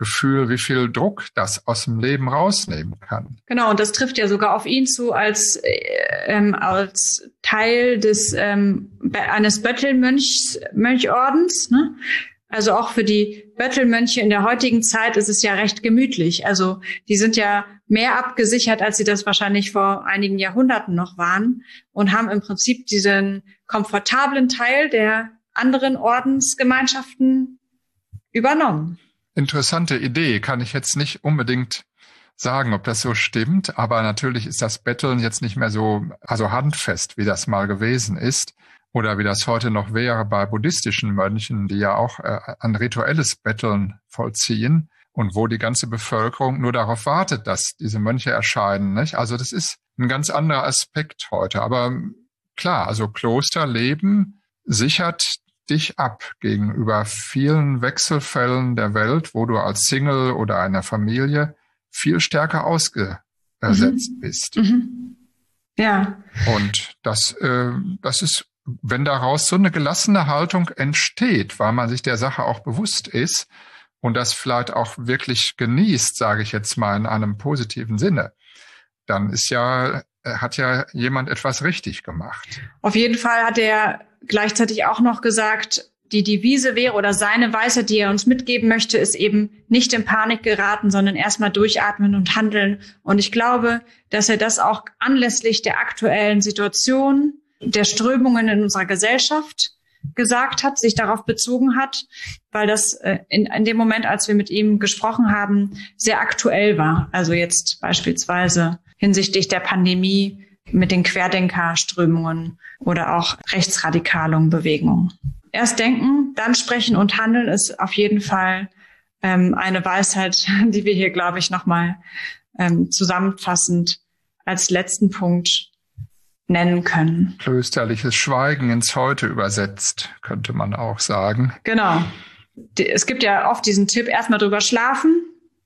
Gefühl, wie viel Druck das aus dem Leben rausnehmen kann. Genau, und das trifft ja sogar auf ihn zu als ähm, als Teil des ähm, eines Böttelmönchs Mönchordens, ne? Also auch für die Böttelmönche in der heutigen Zeit ist es ja recht gemütlich. Also die sind ja mehr abgesichert, als sie das wahrscheinlich vor einigen Jahrhunderten noch waren und haben im Prinzip diesen komfortablen Teil der anderen Ordensgemeinschaften übernommen. Interessante Idee, kann ich jetzt nicht unbedingt sagen, ob das so stimmt, aber natürlich ist das Betteln jetzt nicht mehr so, also handfest, wie das mal gewesen ist. Oder wie das heute noch wäre bei buddhistischen Mönchen, die ja auch äh, ein rituelles Betteln vollziehen und wo die ganze Bevölkerung nur darauf wartet, dass diese Mönche erscheinen, nicht? Also das ist ein ganz anderer Aspekt heute. Aber klar, also Klosterleben sichert dich ab gegenüber vielen Wechselfällen der Welt, wo du als Single oder einer Familie viel stärker ausgesetzt mhm. bist. Mhm. Ja. Und das, äh, das ist, wenn daraus so eine gelassene Haltung entsteht, weil man sich der Sache auch bewusst ist und das vielleicht auch wirklich genießt, sage ich jetzt mal in einem positiven Sinne, dann ist ja, hat ja jemand etwas richtig gemacht. Auf jeden Fall hat er gleichzeitig auch noch gesagt, die Devise wäre oder seine Weisheit, die er uns mitgeben möchte, ist eben nicht in Panik geraten, sondern erstmal durchatmen und handeln. Und ich glaube, dass er das auch anlässlich der aktuellen Situation, der Strömungen in unserer Gesellschaft gesagt hat, sich darauf bezogen hat, weil das in, in dem Moment, als wir mit ihm gesprochen haben, sehr aktuell war. Also jetzt beispielsweise hinsichtlich der Pandemie mit den Querdenkerströmungen oder auch rechtsradikalen Bewegungen. Erst denken, dann sprechen und handeln ist auf jeden Fall ähm, eine Weisheit, die wir hier, glaube ich, nochmal ähm, zusammenfassend als letzten Punkt nennen können. Klösterliches Schweigen ins Heute übersetzt, könnte man auch sagen. Genau. Es gibt ja oft diesen Tipp, erstmal drüber schlafen.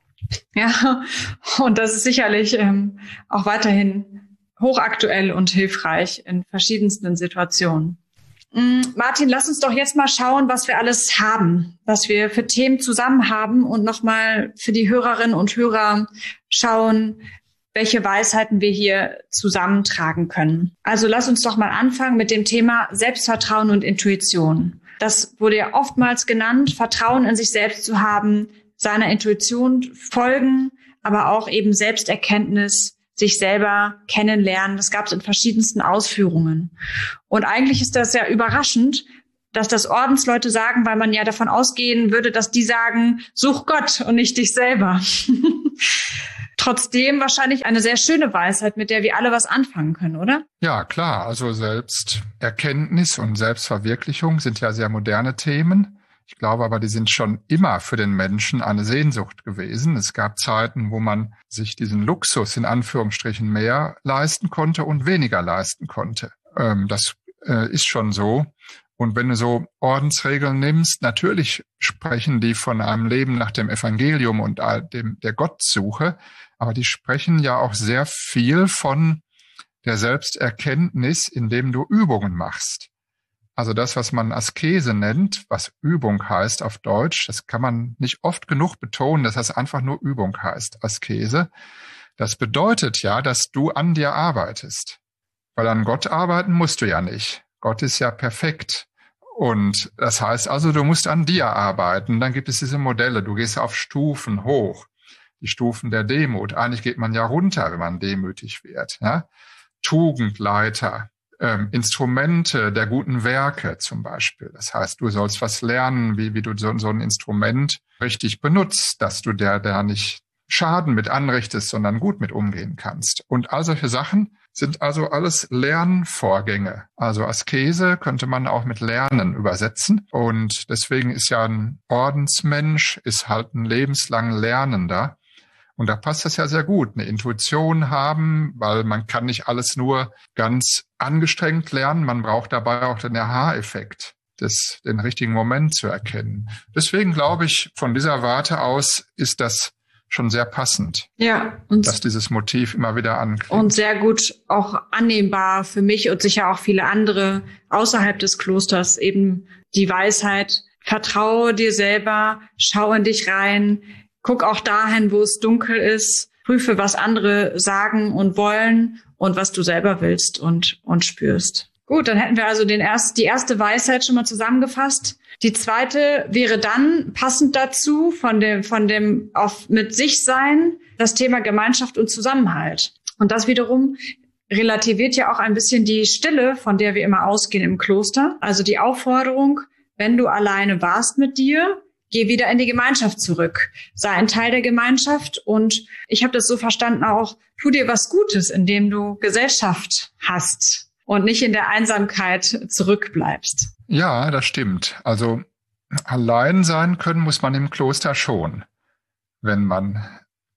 Ja, und das ist sicherlich ähm, auch weiterhin hochaktuell und hilfreich in verschiedensten Situationen. Martin, lass uns doch jetzt mal schauen, was wir alles haben, was wir für Themen zusammen haben und nochmal für die Hörerinnen und Hörer schauen, welche Weisheiten wir hier zusammentragen können. Also lass uns doch mal anfangen mit dem Thema Selbstvertrauen und Intuition. Das wurde ja oftmals genannt, Vertrauen in sich selbst zu haben, seiner Intuition folgen, aber auch eben Selbsterkenntnis, sich selber kennenlernen. Das gab es in verschiedensten Ausführungen. Und eigentlich ist das ja überraschend, dass das Ordensleute sagen, weil man ja davon ausgehen würde, dass die sagen, such Gott und nicht dich selber. Trotzdem wahrscheinlich eine sehr schöne Weisheit, mit der wir alle was anfangen können, oder? Ja, klar. Also Selbsterkenntnis und Selbstverwirklichung sind ja sehr moderne Themen. Ich glaube aber, die sind schon immer für den Menschen eine Sehnsucht gewesen. Es gab Zeiten, wo man sich diesen Luxus in Anführungsstrichen mehr leisten konnte und weniger leisten konnte. Ähm, das äh, ist schon so. Und wenn du so Ordensregeln nimmst, natürlich sprechen die von einem Leben nach dem Evangelium und dem, der Gottsuche, aber die sprechen ja auch sehr viel von der Selbsterkenntnis, indem du Übungen machst. Also das, was man Askese nennt, was Übung heißt auf Deutsch, das kann man nicht oft genug betonen, dass das einfach nur Übung heißt, Askese. Das bedeutet ja, dass du an dir arbeitest. Weil an Gott arbeiten musst du ja nicht. Gott ist ja perfekt. Und das heißt also, du musst an dir arbeiten. Dann gibt es diese Modelle. Du gehst auf Stufen hoch. Die Stufen der Demut. Eigentlich geht man ja runter, wenn man demütig wird. Ja? Tugendleiter, ähm, Instrumente der guten Werke zum Beispiel. Das heißt, du sollst was lernen, wie, wie du so, so ein Instrument richtig benutzt, dass du der, der nicht Schaden mit anrichtest, sondern gut mit umgehen kannst. Und all solche Sachen sind also alles Lernvorgänge. Also Askese könnte man auch mit Lernen übersetzen. Und deswegen ist ja ein Ordensmensch, ist halt ein lebenslang Lernender. Und da passt das ja sehr gut, eine Intuition haben, weil man kann nicht alles nur ganz angestrengt lernen. Man braucht dabei auch den Aha-Effekt, das, den richtigen Moment zu erkennen. Deswegen glaube ich, von dieser Warte aus ist das schon sehr passend, ja, und dass dieses Motiv immer wieder anklingt. Und sehr gut auch annehmbar für mich und sicher auch viele andere außerhalb des Klosters, eben die Weisheit, vertraue dir selber, schau in dich rein, Guck auch dahin, wo es dunkel ist. Prüfe, was andere sagen und wollen und was du selber willst und, und spürst. Gut, dann hätten wir also den erst, die erste Weisheit schon mal zusammengefasst. Die zweite wäre dann passend dazu von dem, von dem auf mit sich sein, das Thema Gemeinschaft und Zusammenhalt. Und das wiederum relativiert ja auch ein bisschen die Stille, von der wir immer ausgehen im Kloster. Also die Aufforderung, wenn du alleine warst mit dir, geh wieder in die Gemeinschaft zurück. Sei ein Teil der Gemeinschaft. Und ich habe das so verstanden auch, tu dir was Gutes, indem du Gesellschaft hast und nicht in der Einsamkeit zurückbleibst. Ja, das stimmt. Also allein sein können muss man im Kloster schon. Wenn man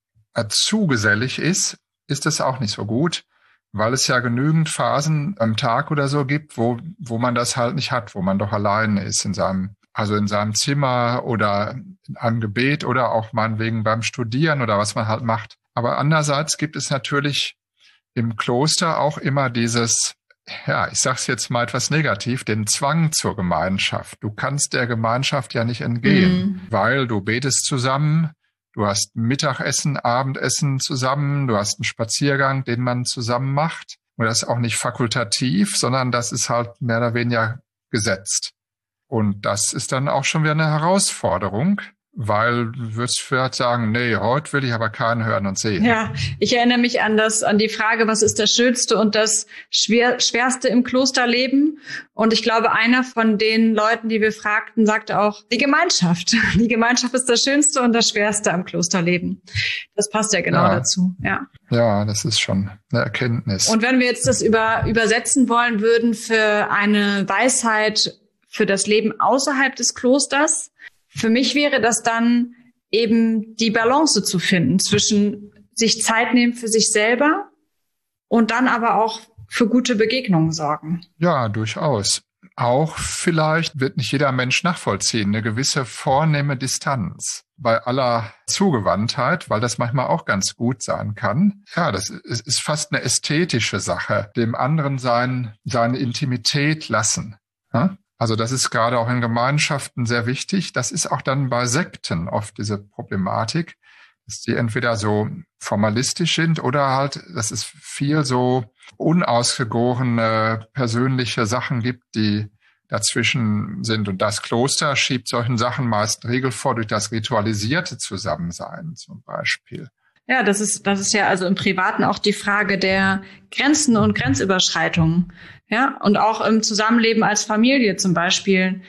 zu gesellig ist, ist es auch nicht so gut, weil es ja genügend Phasen am Tag oder so gibt, wo wo man das halt nicht hat, wo man doch alleine ist in seinem, also in seinem Zimmer oder in einem Gebet oder auch meinetwegen beim Studieren oder was man halt macht. Aber andererseits gibt es natürlich im Kloster auch immer dieses, ja, ich sag's jetzt mal etwas negativ, den Zwang zur Gemeinschaft. Du kannst der Gemeinschaft ja nicht entgehen, mhm. weil du betest zusammen, du hast Mittagessen, Abendessen zusammen, du hast einen Spaziergang, den man zusammen macht. Und das ist auch nicht fakultativ, sondern das ist halt mehr oder weniger gesetzt. Und das ist dann auch schon wieder eine Herausforderung, weil du würdest vielleicht sagen, nee, heute will ich aber keinen hören und sehen. Ja, ich erinnere mich an das, an die Frage, was ist das Schönste und das Schwer, Schwerste im Klosterleben? Und ich glaube, einer von den Leuten, die wir fragten, sagte auch, die Gemeinschaft. Die Gemeinschaft ist das Schönste und das Schwerste am Klosterleben. Das passt ja genau ja. dazu, ja. Ja, das ist schon eine Erkenntnis. Und wenn wir jetzt das über, übersetzen wollen würden für eine Weisheit für das Leben außerhalb des Klosters, für mich wäre das dann eben die Balance zu finden zwischen sich Zeit nehmen für sich selber und dann aber auch für gute Begegnungen sorgen. Ja, durchaus. Auch vielleicht wird nicht jeder Mensch nachvollziehen, eine gewisse vornehme Distanz bei aller Zugewandtheit, weil das manchmal auch ganz gut sein kann. Ja, das ist fast eine ästhetische Sache, dem anderen sein, seine Intimität lassen. Ja? Also das ist gerade auch in Gemeinschaften sehr wichtig. Das ist auch dann bei Sekten oft diese Problematik, dass die entweder so formalistisch sind oder halt, dass es viel so unausgegorene persönliche Sachen gibt, die dazwischen sind. Und das Kloster schiebt solchen Sachen meist Regel vor durch das ritualisierte Zusammensein zum Beispiel. Ja, das ist, das ist ja also im Privaten auch die Frage der Grenzen und Grenzüberschreitungen. Ja, und auch im Zusammenleben als Familie zum Beispiel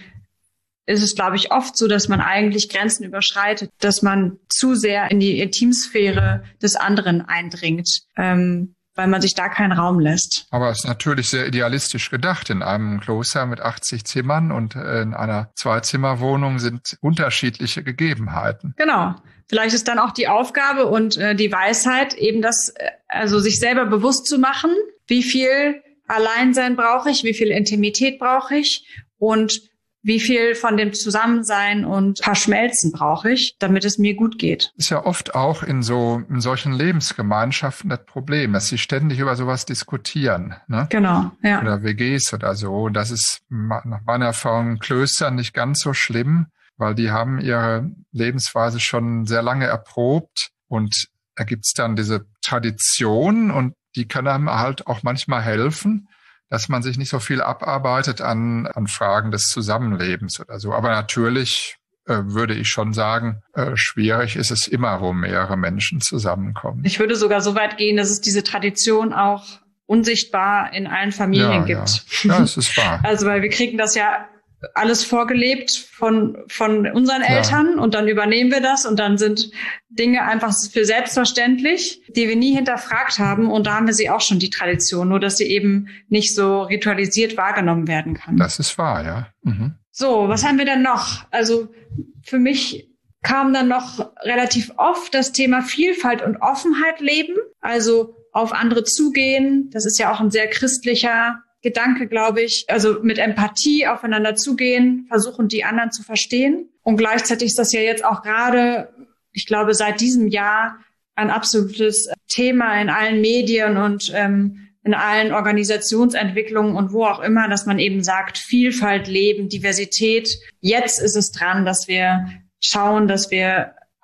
ist es, glaube ich, oft so, dass man eigentlich Grenzen überschreitet, dass man zu sehr in die Intimsphäre des anderen eindringt, ähm, weil man sich da keinen Raum lässt. Aber es ist natürlich sehr idealistisch gedacht. In einem Kloster mit achtzig Zimmern und in einer Zweizimmerwohnung sind unterschiedliche Gegebenheiten. Genau. Vielleicht ist dann auch die Aufgabe und äh, die Weisheit eben das, äh, also sich selber bewusst zu machen, wie viel Alleinsein brauche ich, wie viel Intimität brauche ich und wie viel von dem Zusammensein und Verschmelzen brauche ich, damit es mir gut geht. Ist ja oft auch in so in solchen Lebensgemeinschaften das Problem, dass sie ständig über sowas diskutieren, ne? Genau, ja. Oder W Gs oder so. Das ist nach meiner Erfahrung in Klöstern nicht ganz so schlimm, weil die haben ihre Lebensweise schon sehr lange erprobt und da gibt's dann diese Tradition und die kann einem halt auch manchmal helfen, dass man sich nicht so viel abarbeitet an, an Fragen des Zusammenlebens oder so. Aber natürlich äh, würde ich schon sagen, äh, schwierig ist es immer, wo mehrere Menschen zusammenkommen. Ich würde sogar so weit gehen, dass es diese Tradition auch unsichtbar in allen Familien ja, gibt. Ja, ja, es ist wahr. Also, weil wir kriegen das ja alles vorgelebt von von unseren Eltern ja. und dann übernehmen wir das und dann sind Dinge einfach für selbstverständlich, die wir nie hinterfragt haben und da haben wir sie auch schon, die Tradition, nur dass sie eben nicht so ritualisiert wahrgenommen werden kann. Das ist wahr, ja. Mhm. So, was haben wir denn noch? Also für mich kam dann noch relativ oft das Thema Vielfalt und Offenheit leben, also auf andere zugehen, das ist ja auch ein sehr christlicher Gedanke, glaube ich, also mit Empathie aufeinander zugehen, versuchen, die anderen zu verstehen. Und gleichzeitig ist das ja jetzt auch gerade, ich glaube, seit diesem Jahr ein absolutes Thema in allen Medien und ähm, in allen Organisationsentwicklungen und wo auch immer, dass man eben sagt, Vielfalt leben, Diversität. Jetzt ist es dran, dass wir schauen, dass wir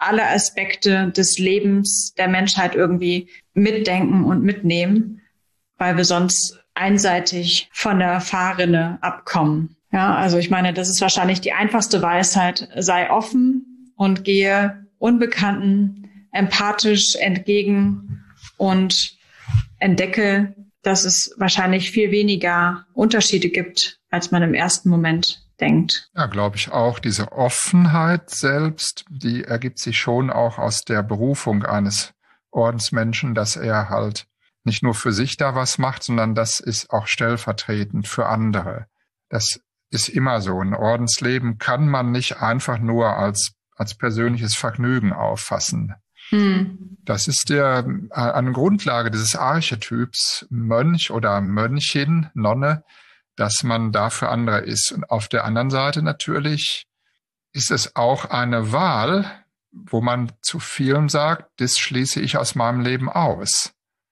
alle Aspekte des Lebens der Menschheit irgendwie mitdenken und mitnehmen, weil wir sonst einseitig von der Fahrrinne abkommen. Ja, also ich meine, das ist wahrscheinlich die einfachste Weisheit. Sei offen und gehe Unbekannten empathisch entgegen und entdecke, dass es wahrscheinlich viel weniger Unterschiede gibt, als man im ersten Moment denkt. Ja, glaube ich auch. Diese Offenheit selbst, die ergibt sich schon auch aus der Berufung eines Ordensmenschen, dass er halt nicht nur für sich da was macht, sondern das ist auch stellvertretend für andere. Das ist immer so. Ein Ordensleben kann man nicht einfach nur als, als persönliches Vergnügen auffassen. Hm. Das ist der, eine Grundlage dieses Archetyps Mönch oder Mönchin, Nonne, dass man da für andere ist. Und auf der anderen Seite natürlich ist es auch eine Wahl, wo man zu vielen sagt, das schließe ich aus meinem Leben aus.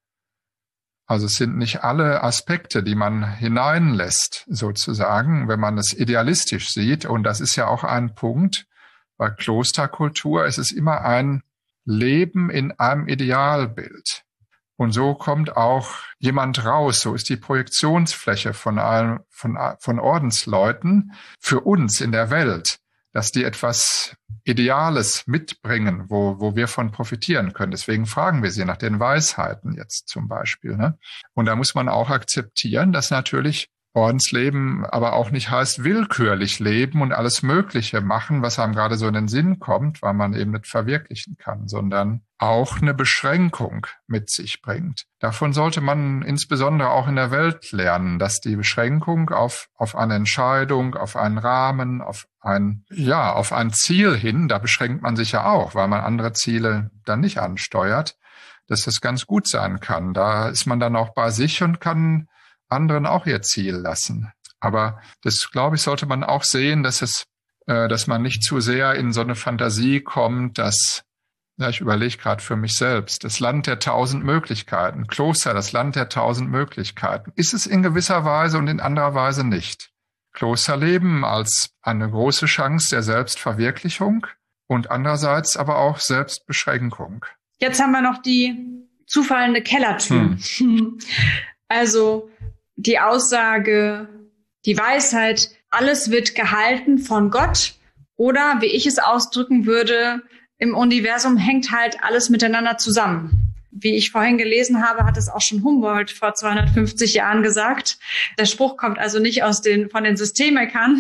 Also es sind nicht alle Aspekte, die man hineinlässt, sozusagen, wenn man es idealistisch sieht. Und das ist ja auch ein Punkt bei Klosterkultur. Es ist immer ein Leben in einem Idealbild. Und so kommt auch jemand raus. So ist die Projektionsfläche von allen, von, von Ordensleuten für uns in der Welt, dass die etwas Ideales mitbringen, wo, wo wir von profitieren können. Deswegen fragen wir sie nach den Weisheiten jetzt zum Beispiel, ne? Und da muss man auch akzeptieren, dass natürlich Ordensleben aber auch nicht heißt willkürlich leben und alles Mögliche machen, was einem gerade so in den Sinn kommt, weil man eben nicht verwirklichen kann, sondern auch eine Beschränkung mit sich bringt. Davon sollte man insbesondere auch in der Welt lernen, dass die Beschränkung auf, auf eine Entscheidung, auf einen Rahmen, auf ein, ja, auf ein Ziel hin, da beschränkt man sich ja auch, weil man andere Ziele dann nicht ansteuert, dass das ganz gut sein kann. Da ist man dann auch bei sich und kann anderen auch ihr Ziel lassen. Aber das, glaube ich, sollte man auch sehen, dass es, äh, dass man nicht zu sehr in so eine Fantasie kommt, dass, ja, ich überlege gerade für mich selbst, das Land der tausend Möglichkeiten, Kloster, das Land der tausend Möglichkeiten, ist es in gewisser Weise und in anderer Weise nicht. Klosterleben als eine große Chance der Selbstverwirklichung und andererseits aber auch Selbstbeschränkung. Jetzt haben wir noch die zufallende Kellertür. Hm. Also die Aussage, die Weisheit, alles wird gehalten von Gott oder, wie ich es ausdrücken würde, im Universum hängt halt alles miteinander zusammen. Wie ich vorhin gelesen habe, hat es auch schon Humboldt vor zweihundertfünfzig Jahren gesagt. Der Spruch kommt also nicht aus den, von den Systemikern,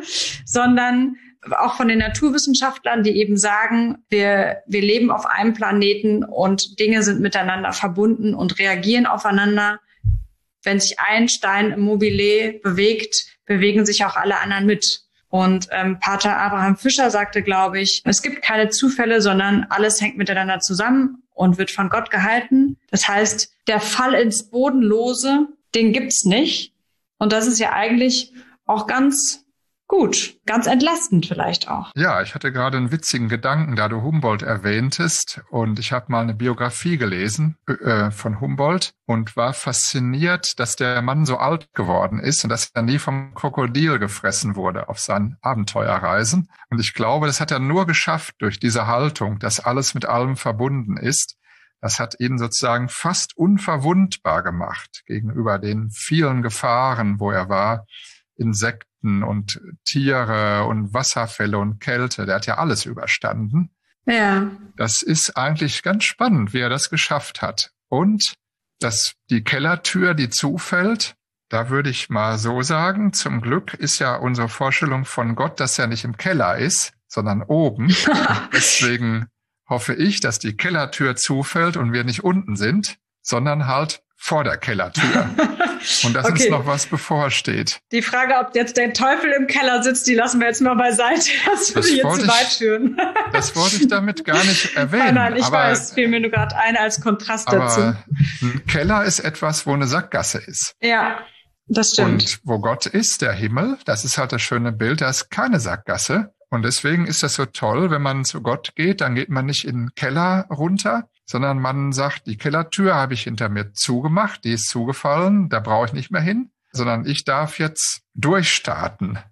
sondern auch von den Naturwissenschaftlern, die eben sagen, wir, wir leben auf einem Planeten und Dinge sind miteinander verbunden und reagieren aufeinander. Wenn sich ein Stein im Mobile bewegt, bewegen sich auch alle anderen mit. Und ähm, Pater Abraham Fischer sagte, glaube ich, es gibt keine Zufälle, sondern alles hängt miteinander zusammen und wird von Gott gehalten. Das heißt, der Fall ins Bodenlose, den gibt's nicht. Und das ist ja eigentlich auch ganz gut, ganz entlastend vielleicht auch. Ja, ich hatte gerade einen witzigen Gedanken, da du Humboldt erwähntest. Und ich habe mal eine Biografie gelesen äh, von Humboldt und war fasziniert, dass der Mann so alt geworden ist und dass er nie vom Krokodil gefressen wurde auf seinen Abenteuerreisen. Und ich glaube, das hat er nur geschafft durch diese Haltung, dass alles mit allem verbunden ist. Das hat ihn sozusagen fast unverwundbar gemacht gegenüber den vielen Gefahren, wo er war. Insekten und Tiere und Wasserfälle und Kälte. Der hat ja alles überstanden. Ja. Das ist eigentlich ganz spannend, wie er das geschafft hat. Und dass die Kellertür, die zufällt, da würde ich mal so sagen, zum Glück ist ja unsere Vorstellung von Gott, dass er nicht im Keller ist, sondern oben. Deswegen hoffe ich, dass die Kellertür zufällt und wir nicht unten sind, sondern halt vor der Kellertür. Und dass okay. uns noch was bevorsteht. Die Frage, ob jetzt der Teufel im Keller sitzt, die lassen wir jetzt mal beiseite. Das würde jetzt zu weit führen. Das wollte ich damit gar nicht erwähnen. Nein, nein, ich aber, weiß, fiel mir nur gerade ein als Kontrast aber dazu. Ein Keller ist etwas, wo eine Sackgasse ist. Ja, das stimmt. Und wo Gott ist, der Himmel, das ist halt das schöne Bild, da ist keine Sackgasse. Und deswegen ist das so toll, wenn man zu Gott geht, dann geht man nicht in den Keller runter, sondern man sagt, die Kellertür habe ich hinter mir zugemacht, die ist zugefallen, da brauche ich nicht mehr hin, sondern ich darf jetzt durchstarten.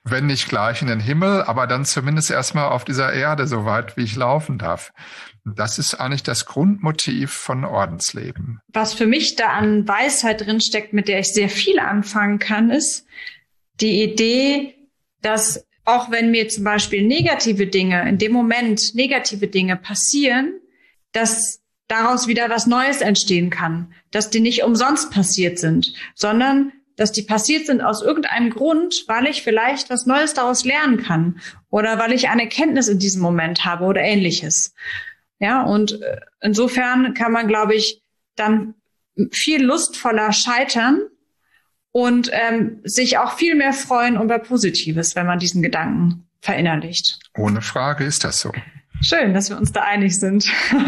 wenn nicht gleich in den Himmel, aber dann zumindest erstmal auf dieser Erde, so weit wie ich laufen darf. Das ist eigentlich das Grundmotiv von Ordensleben. Was für mich da an Weisheit drinsteckt, mit der ich sehr viel anfangen kann, ist die Idee, dass auch wenn mir zum Beispiel negative Dinge, in dem Moment negative Dinge passieren, dass daraus wieder was Neues entstehen kann, dass die nicht umsonst passiert sind, sondern dass die passiert sind aus irgendeinem Grund, weil ich vielleicht was Neues daraus lernen kann oder weil ich eine Kenntnis in diesem Moment habe oder Ähnliches. Ja, und insofern kann man, glaube ich, dann viel lustvoller scheitern und ähm, sich auch viel mehr freuen über Positives, wenn man diesen Gedanken verinnerlicht. Ohne Frage ist das so. Schön, dass wir uns da einig sind.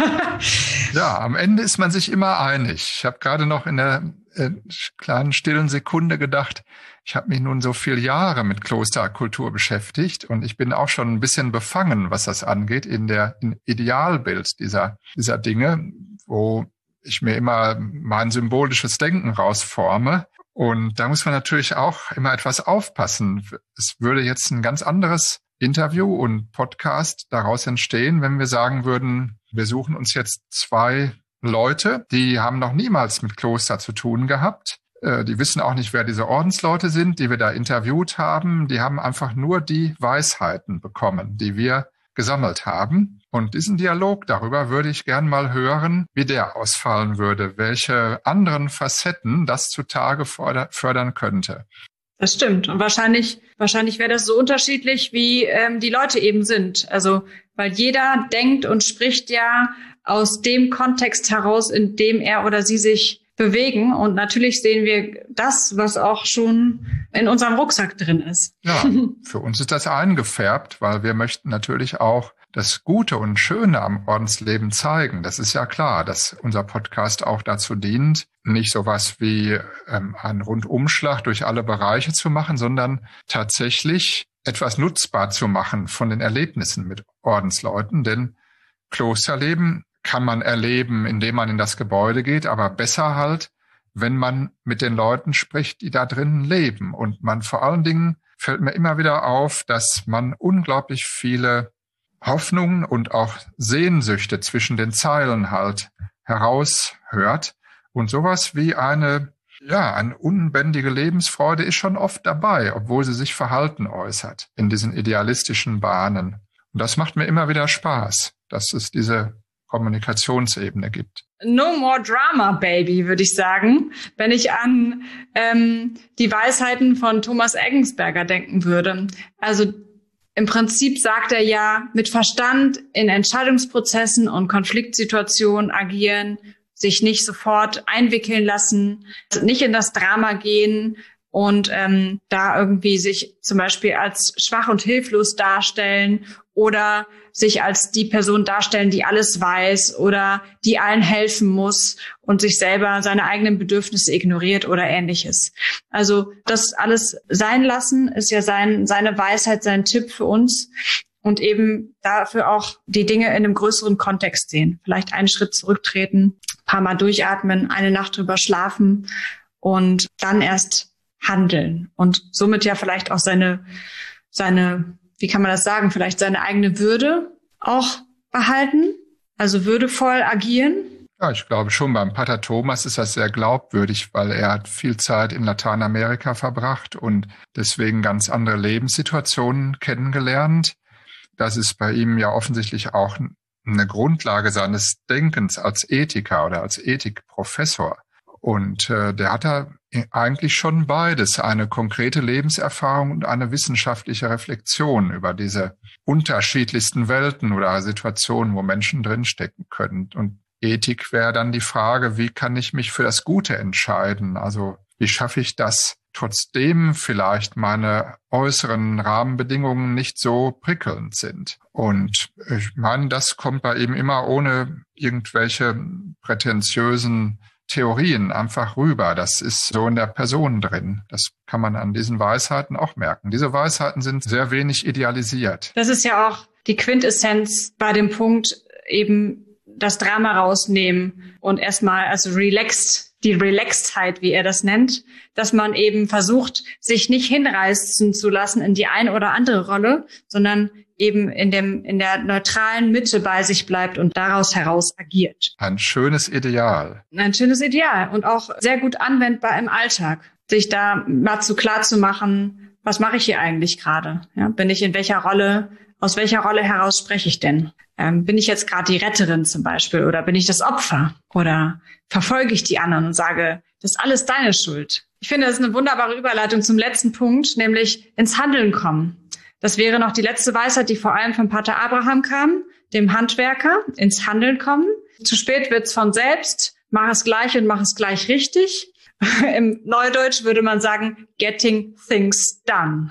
Ja, am Ende ist man sich immer einig. Ich habe gerade noch in der äh, kleinen stillen Sekunde gedacht, ich habe mich nun so viele Jahre mit Klosterkultur beschäftigt und ich bin auch schon ein bisschen befangen, was das angeht, in der in Idealbild dieser, dieser Dinge, wo ich mir immer mein symbolisches Denken rausforme. Und da muss man natürlich auch immer etwas aufpassen. Es würde jetzt ein ganz anderes Interview und Podcast daraus entstehen, wenn wir sagen würden, wir suchen uns jetzt zwei Leute, die haben noch niemals mit Kloster zu tun gehabt. Die wissen auch nicht, wer diese Ordensleute sind, die wir da interviewt haben. Die haben einfach nur die Weisheiten bekommen, die wir gesammelt haben. Und diesen Dialog darüber würde ich gern mal hören, wie der ausfallen würde, welche anderen Facetten das zutage fördern könnte. Das stimmt. Und wahrscheinlich, wahrscheinlich wäre das so unterschiedlich, wie ähm, die Leute eben sind. Also, weil jeder denkt und spricht ja aus dem Kontext heraus, in dem er oder sie sich bewegen. Und natürlich sehen wir das, was auch schon in unserem Rucksack drin ist. Ja, für uns ist das eingefärbt, weil wir möchten natürlich auch das Gute und Schöne am Ordensleben zeigen. Das ist ja klar, dass unser Podcast auch dazu dient, nicht sowas wie ähm, einen Rundumschlag durch alle Bereiche zu machen, sondern tatsächlich etwas nutzbar zu machen von den Erlebnissen mit Ordensleuten. Denn Klosterleben kann man erleben, indem man in das Gebäude geht, aber besser halt, wenn man mit den Leuten spricht, die da drinnen leben. Und man vor allen Dingen fällt mir immer wieder auf, dass man unglaublich viele Hoffnungen und auch Sehnsüchte zwischen den Zeilen halt heraushört. Und sowas wie eine, ja, eine unbändige Lebensfreude ist schon oft dabei, obwohl sie sich Verhalten äußert in diesen idealistischen Bahnen. Und das macht mir immer wieder Spaß, dass es diese Kommunikationsebene gibt. No more drama, baby, würde ich sagen, wenn ich an ähm, die Weisheiten von Thomas Eggensberger denken würde. Also im Prinzip sagt er ja, mit Verstand in Entscheidungsprozessen und Konfliktsituationen agieren, sich nicht sofort einwickeln lassen, nicht in das Drama gehen und ähm, da irgendwie sich zum Beispiel als schwach und hilflos darstellen oder sich als die Person darstellen, die alles weiß oder die allen helfen muss und sich selber seine eigenen Bedürfnisse ignoriert oder Ähnliches. Also das alles sein lassen ist ja sein, seine Weisheit, sein Tipp für uns und eben dafür auch die Dinge in einem größeren Kontext sehen. Vielleicht einen Schritt zurücktreten, ein paar Mal durchatmen, eine Nacht drüber schlafen und dann erst handeln und somit ja vielleicht auch seine, seine wie kann man das sagen, vielleicht seine eigene Würde auch behalten, also würdevoll agieren? Ja, ich glaube schon, beim Pater Thomas ist das sehr glaubwürdig, weil er hat viel Zeit in Lateinamerika verbracht und deswegen ganz andere Lebenssituationen kennengelernt. Das ist bei ihm ja offensichtlich auch eine Grundlage seines Denkens als Ethiker oder als Ethikprofessor. Und äh, der hat da eigentlich schon beides, eine konkrete Lebenserfahrung und eine wissenschaftliche Reflexion über diese unterschiedlichsten Welten oder Situationen, wo Menschen drinstecken können. Und Ethik wäre dann die Frage, wie kann ich mich für das Gute entscheiden? Also wie schaffe ich das, trotzdem vielleicht meine äußeren Rahmenbedingungen nicht so prickelnd sind? Und ich meine, das kommt bei ihm immer ohne irgendwelche prätentiösen Theorien einfach rüber. Das ist so in der Person drin. Das kann man an diesen Weisheiten auch merken. Diese Weisheiten sind sehr wenig idealisiert. Das ist ja auch die Quintessenz bei dem Punkt, eben das Drama rausnehmen und erstmal also relaxed die Relaxedheit, wie er das nennt, dass man eben versucht, sich nicht hinreißen zu lassen in die eine oder andere Rolle, sondern eben in dem, in der neutralen Mitte bei sich bleibt und daraus heraus agiert. Ein schönes Ideal. Ein schönes Ideal und auch sehr gut anwendbar im Alltag. Sich da mal zu klar zu machen, was mache ich hier eigentlich gerade? Ja, bin ich in welcher Rolle, aus welcher Rolle heraus spreche ich denn? Ähm, bin ich jetzt gerade die Retterin zum Beispiel oder bin ich das Opfer? Oder verfolge ich die anderen und sage, das ist alles deine Schuld? Ich finde, das ist eine wunderbare Überleitung zum letzten Punkt, nämlich ins Handeln kommen. Das wäre noch die letzte Weisheit, die vor allem von Pater Abraham kam, dem Handwerker, ins Handeln kommen. Zu spät wird's von selbst, mach es gleich und mach es gleich richtig. Im Neudeutsch würde man sagen, getting things done.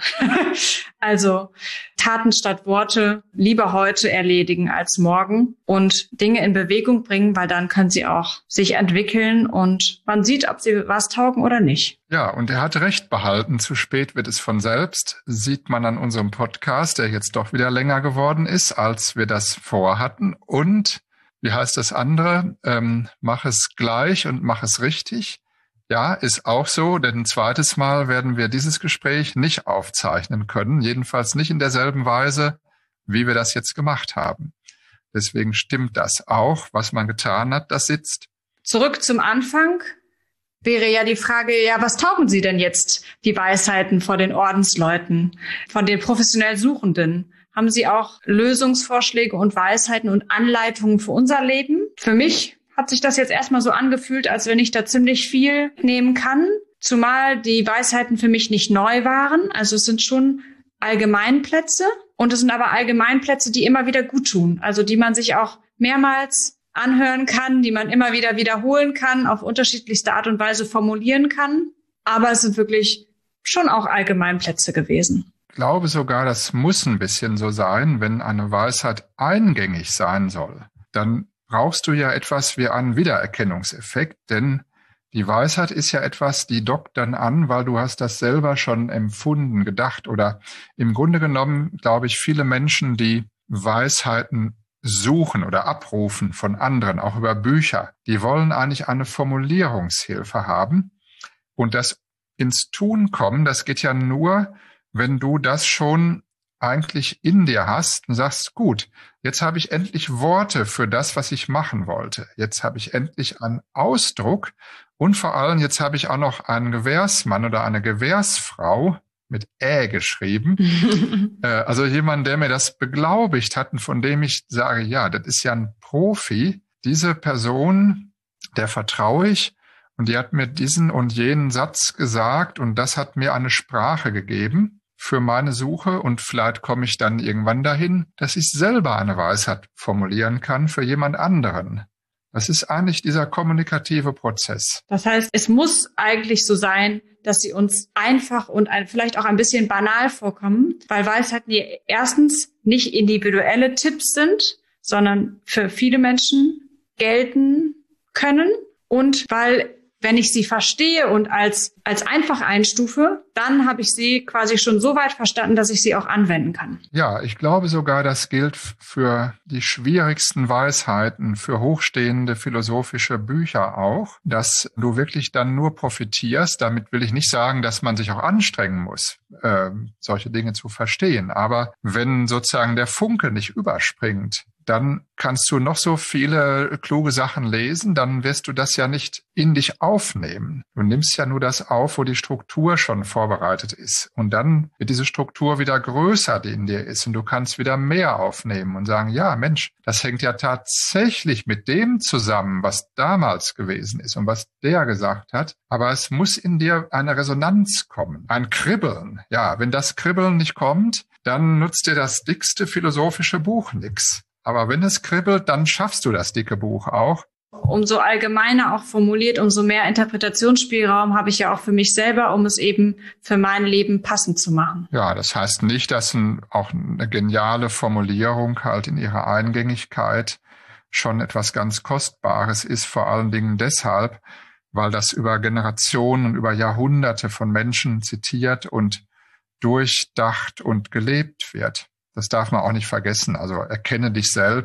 Also Taten statt Worte, lieber heute erledigen als morgen und Dinge in Bewegung bringen, weil dann können sie auch sich entwickeln und man sieht, ob sie was taugen oder nicht. Ja, und er hat recht behalten, zu spät wird es von selbst, sieht man an unserem Podcast, der jetzt doch wieder länger geworden ist, als wir das vorhatten. Und, wie heißt das andere, ähm, mach es gleich und mach es richtig. Ja, ist auch so, denn ein zweites Mal werden wir dieses Gespräch nicht aufzeichnen können, jedenfalls nicht in derselben Weise, wie wir das jetzt gemacht haben. Deswegen stimmt das auch, was man getan hat, das sitzt. Zurück zum Anfang wäre ja die Frage, ja, was taugen Sie denn jetzt, die Weisheiten vor den Ordensleuten, von den professionell Suchenden? Haben Sie auch Lösungsvorschläge und Weisheiten und Anleitungen für unser Leben? Für mich hat sich das jetzt erstmal so angefühlt, als wenn ich da ziemlich viel nehmen kann, zumal die Weisheiten für mich nicht neu waren. Also es sind schon Allgemeinplätze und es sind aber Allgemeinplätze, die immer wieder gut tun, also die man sich auch mehrmals anhören kann, die man immer wieder wiederholen kann, auf unterschiedlichste Art und Weise formulieren kann. Aber es sind wirklich schon auch Allgemeinplätze gewesen. Ich glaube sogar, das muss ein bisschen so sein, wenn eine Weisheit eingängig sein soll. Dann brauchst du ja etwas wie einen Wiedererkennungseffekt, denn die Weisheit ist ja etwas, die dockt dann an, weil du hast das selber schon empfunden, gedacht oder im Grunde genommen, glaube ich, viele Menschen, die Weisheiten suchen oder abrufen von anderen, auch über Bücher, die wollen eigentlich eine Formulierungshilfe haben und das ins Tun kommen, das geht ja nur, wenn du das schon eigentlich in dir hast und sagst, gut, jetzt habe ich endlich Worte für das, was ich machen wollte. Jetzt habe ich endlich einen Ausdruck und vor allem jetzt habe ich auch noch einen Gewährsmann oder eine Gewährsfrau mit Ä geschrieben. äh, also jemand, der mir das beglaubigt hat und von dem ich sage, ja, das ist ja ein Profi. Diese Person, der vertraue ich und die hat mir diesen und jenen Satz gesagt und das hat mir eine Sprache gegeben für meine Suche und vielleicht komme ich dann irgendwann dahin, dass ich selber eine Weisheit formulieren kann für jemand anderen. Das ist eigentlich dieser kommunikative Prozess. Das heißt, es muss eigentlich so sein, dass sie uns einfach und ein, vielleicht auch ein bisschen banal vorkommen, weil Weisheiten die erstens nicht individuelle Tipps sind, sondern für viele Menschen gelten können und weil wenn ich sie verstehe und als als einfach einstufe, dann habe ich sie quasi schon so weit verstanden, dass ich sie auch anwenden kann. Ja, ich glaube sogar, das gilt für die schwierigsten Weisheiten, für hochstehende philosophische Bücher auch, dass du wirklich dann nur profitierst. Damit will ich nicht sagen, dass man sich auch anstrengen muss, äh, solche Dinge zu verstehen. Aber wenn sozusagen der Funke nicht überspringt, dann kannst du noch so viele kluge Sachen lesen, dann wirst du das ja nicht in dich aufnehmen. Du nimmst ja nur das auf, wo die Struktur schon vorbereitet ist. Und dann wird diese Struktur wieder größer, die in dir ist. Und du kannst wieder mehr aufnehmen und sagen, ja, Mensch, das hängt ja tatsächlich mit dem zusammen, was damals gewesen ist und was der gesagt hat. Aber es muss in dir eine Resonanz kommen, ein Kribbeln. Ja, wenn das Kribbeln nicht kommt, dann nutzt dir das dickste philosophische Buch nix. Aber wenn es kribbelt, dann schaffst du das dicke Buch auch. Umso allgemeiner auch formuliert, umso mehr Interpretationsspielraum habe ich ja auch für mich selber, um es eben für mein Leben passend zu machen. Ja, das heißt nicht, dass ein, auch eine geniale Formulierung halt in ihrer Eingängigkeit schon etwas ganz Kostbares ist, vor allen Dingen deshalb, weil das über Generationen und über Jahrhunderte von Menschen zitiert und durchdacht und gelebt wird. Das darf man auch nicht vergessen. Also erkenne dich selbst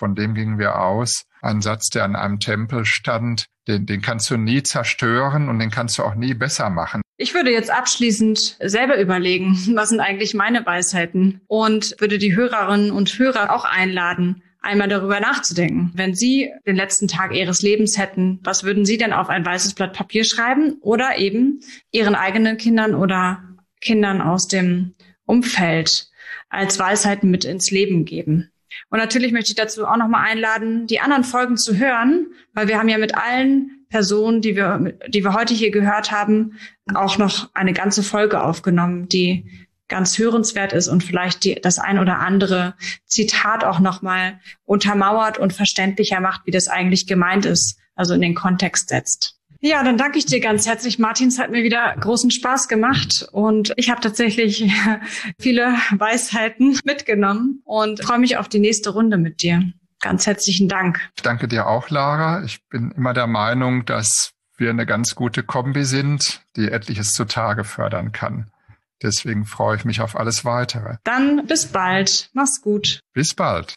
von dem gingen wir aus. Ein Satz, der an einem Tempel stand, den, den kannst du nie zerstören und den kannst du auch nie besser machen. Ich würde jetzt abschließend selber überlegen, was sind eigentlich meine Weisheiten, und würde die Hörerinnen und Hörer auch einladen, einmal darüber nachzudenken. Wenn Sie den letzten Tag Ihres Lebens hätten, was würden Sie denn auf ein weißes Blatt Papier schreiben oder eben Ihren eigenen Kindern oder Kindern aus dem Umfeld als Weisheiten mit ins Leben geben? Und natürlich möchte ich dazu auch nochmal einladen, die anderen Folgen zu hören, weil wir haben ja mit allen Personen, die wir, die wir heute hier gehört haben, auch noch eine ganze Folge aufgenommen, die ganz hörenswert ist und vielleicht die, das ein oder andere Zitat auch nochmal untermauert und verständlicher macht, wie das eigentlich gemeint ist, also in den Kontext setzt. Ja, dann danke ich dir ganz herzlich, Martin. Es hat mir wieder großen Spaß gemacht und ich habe tatsächlich viele Weisheiten mitgenommen und freue mich auf die nächste Runde mit dir. Ganz herzlichen Dank. Ich danke dir auch, Lara. Ich bin immer der Meinung, dass wir eine ganz gute Kombi sind, die etliches zutage fördern kann. Deswegen freue ich mich auf alles Weitere. Dann bis bald. Mach's gut. Bis bald.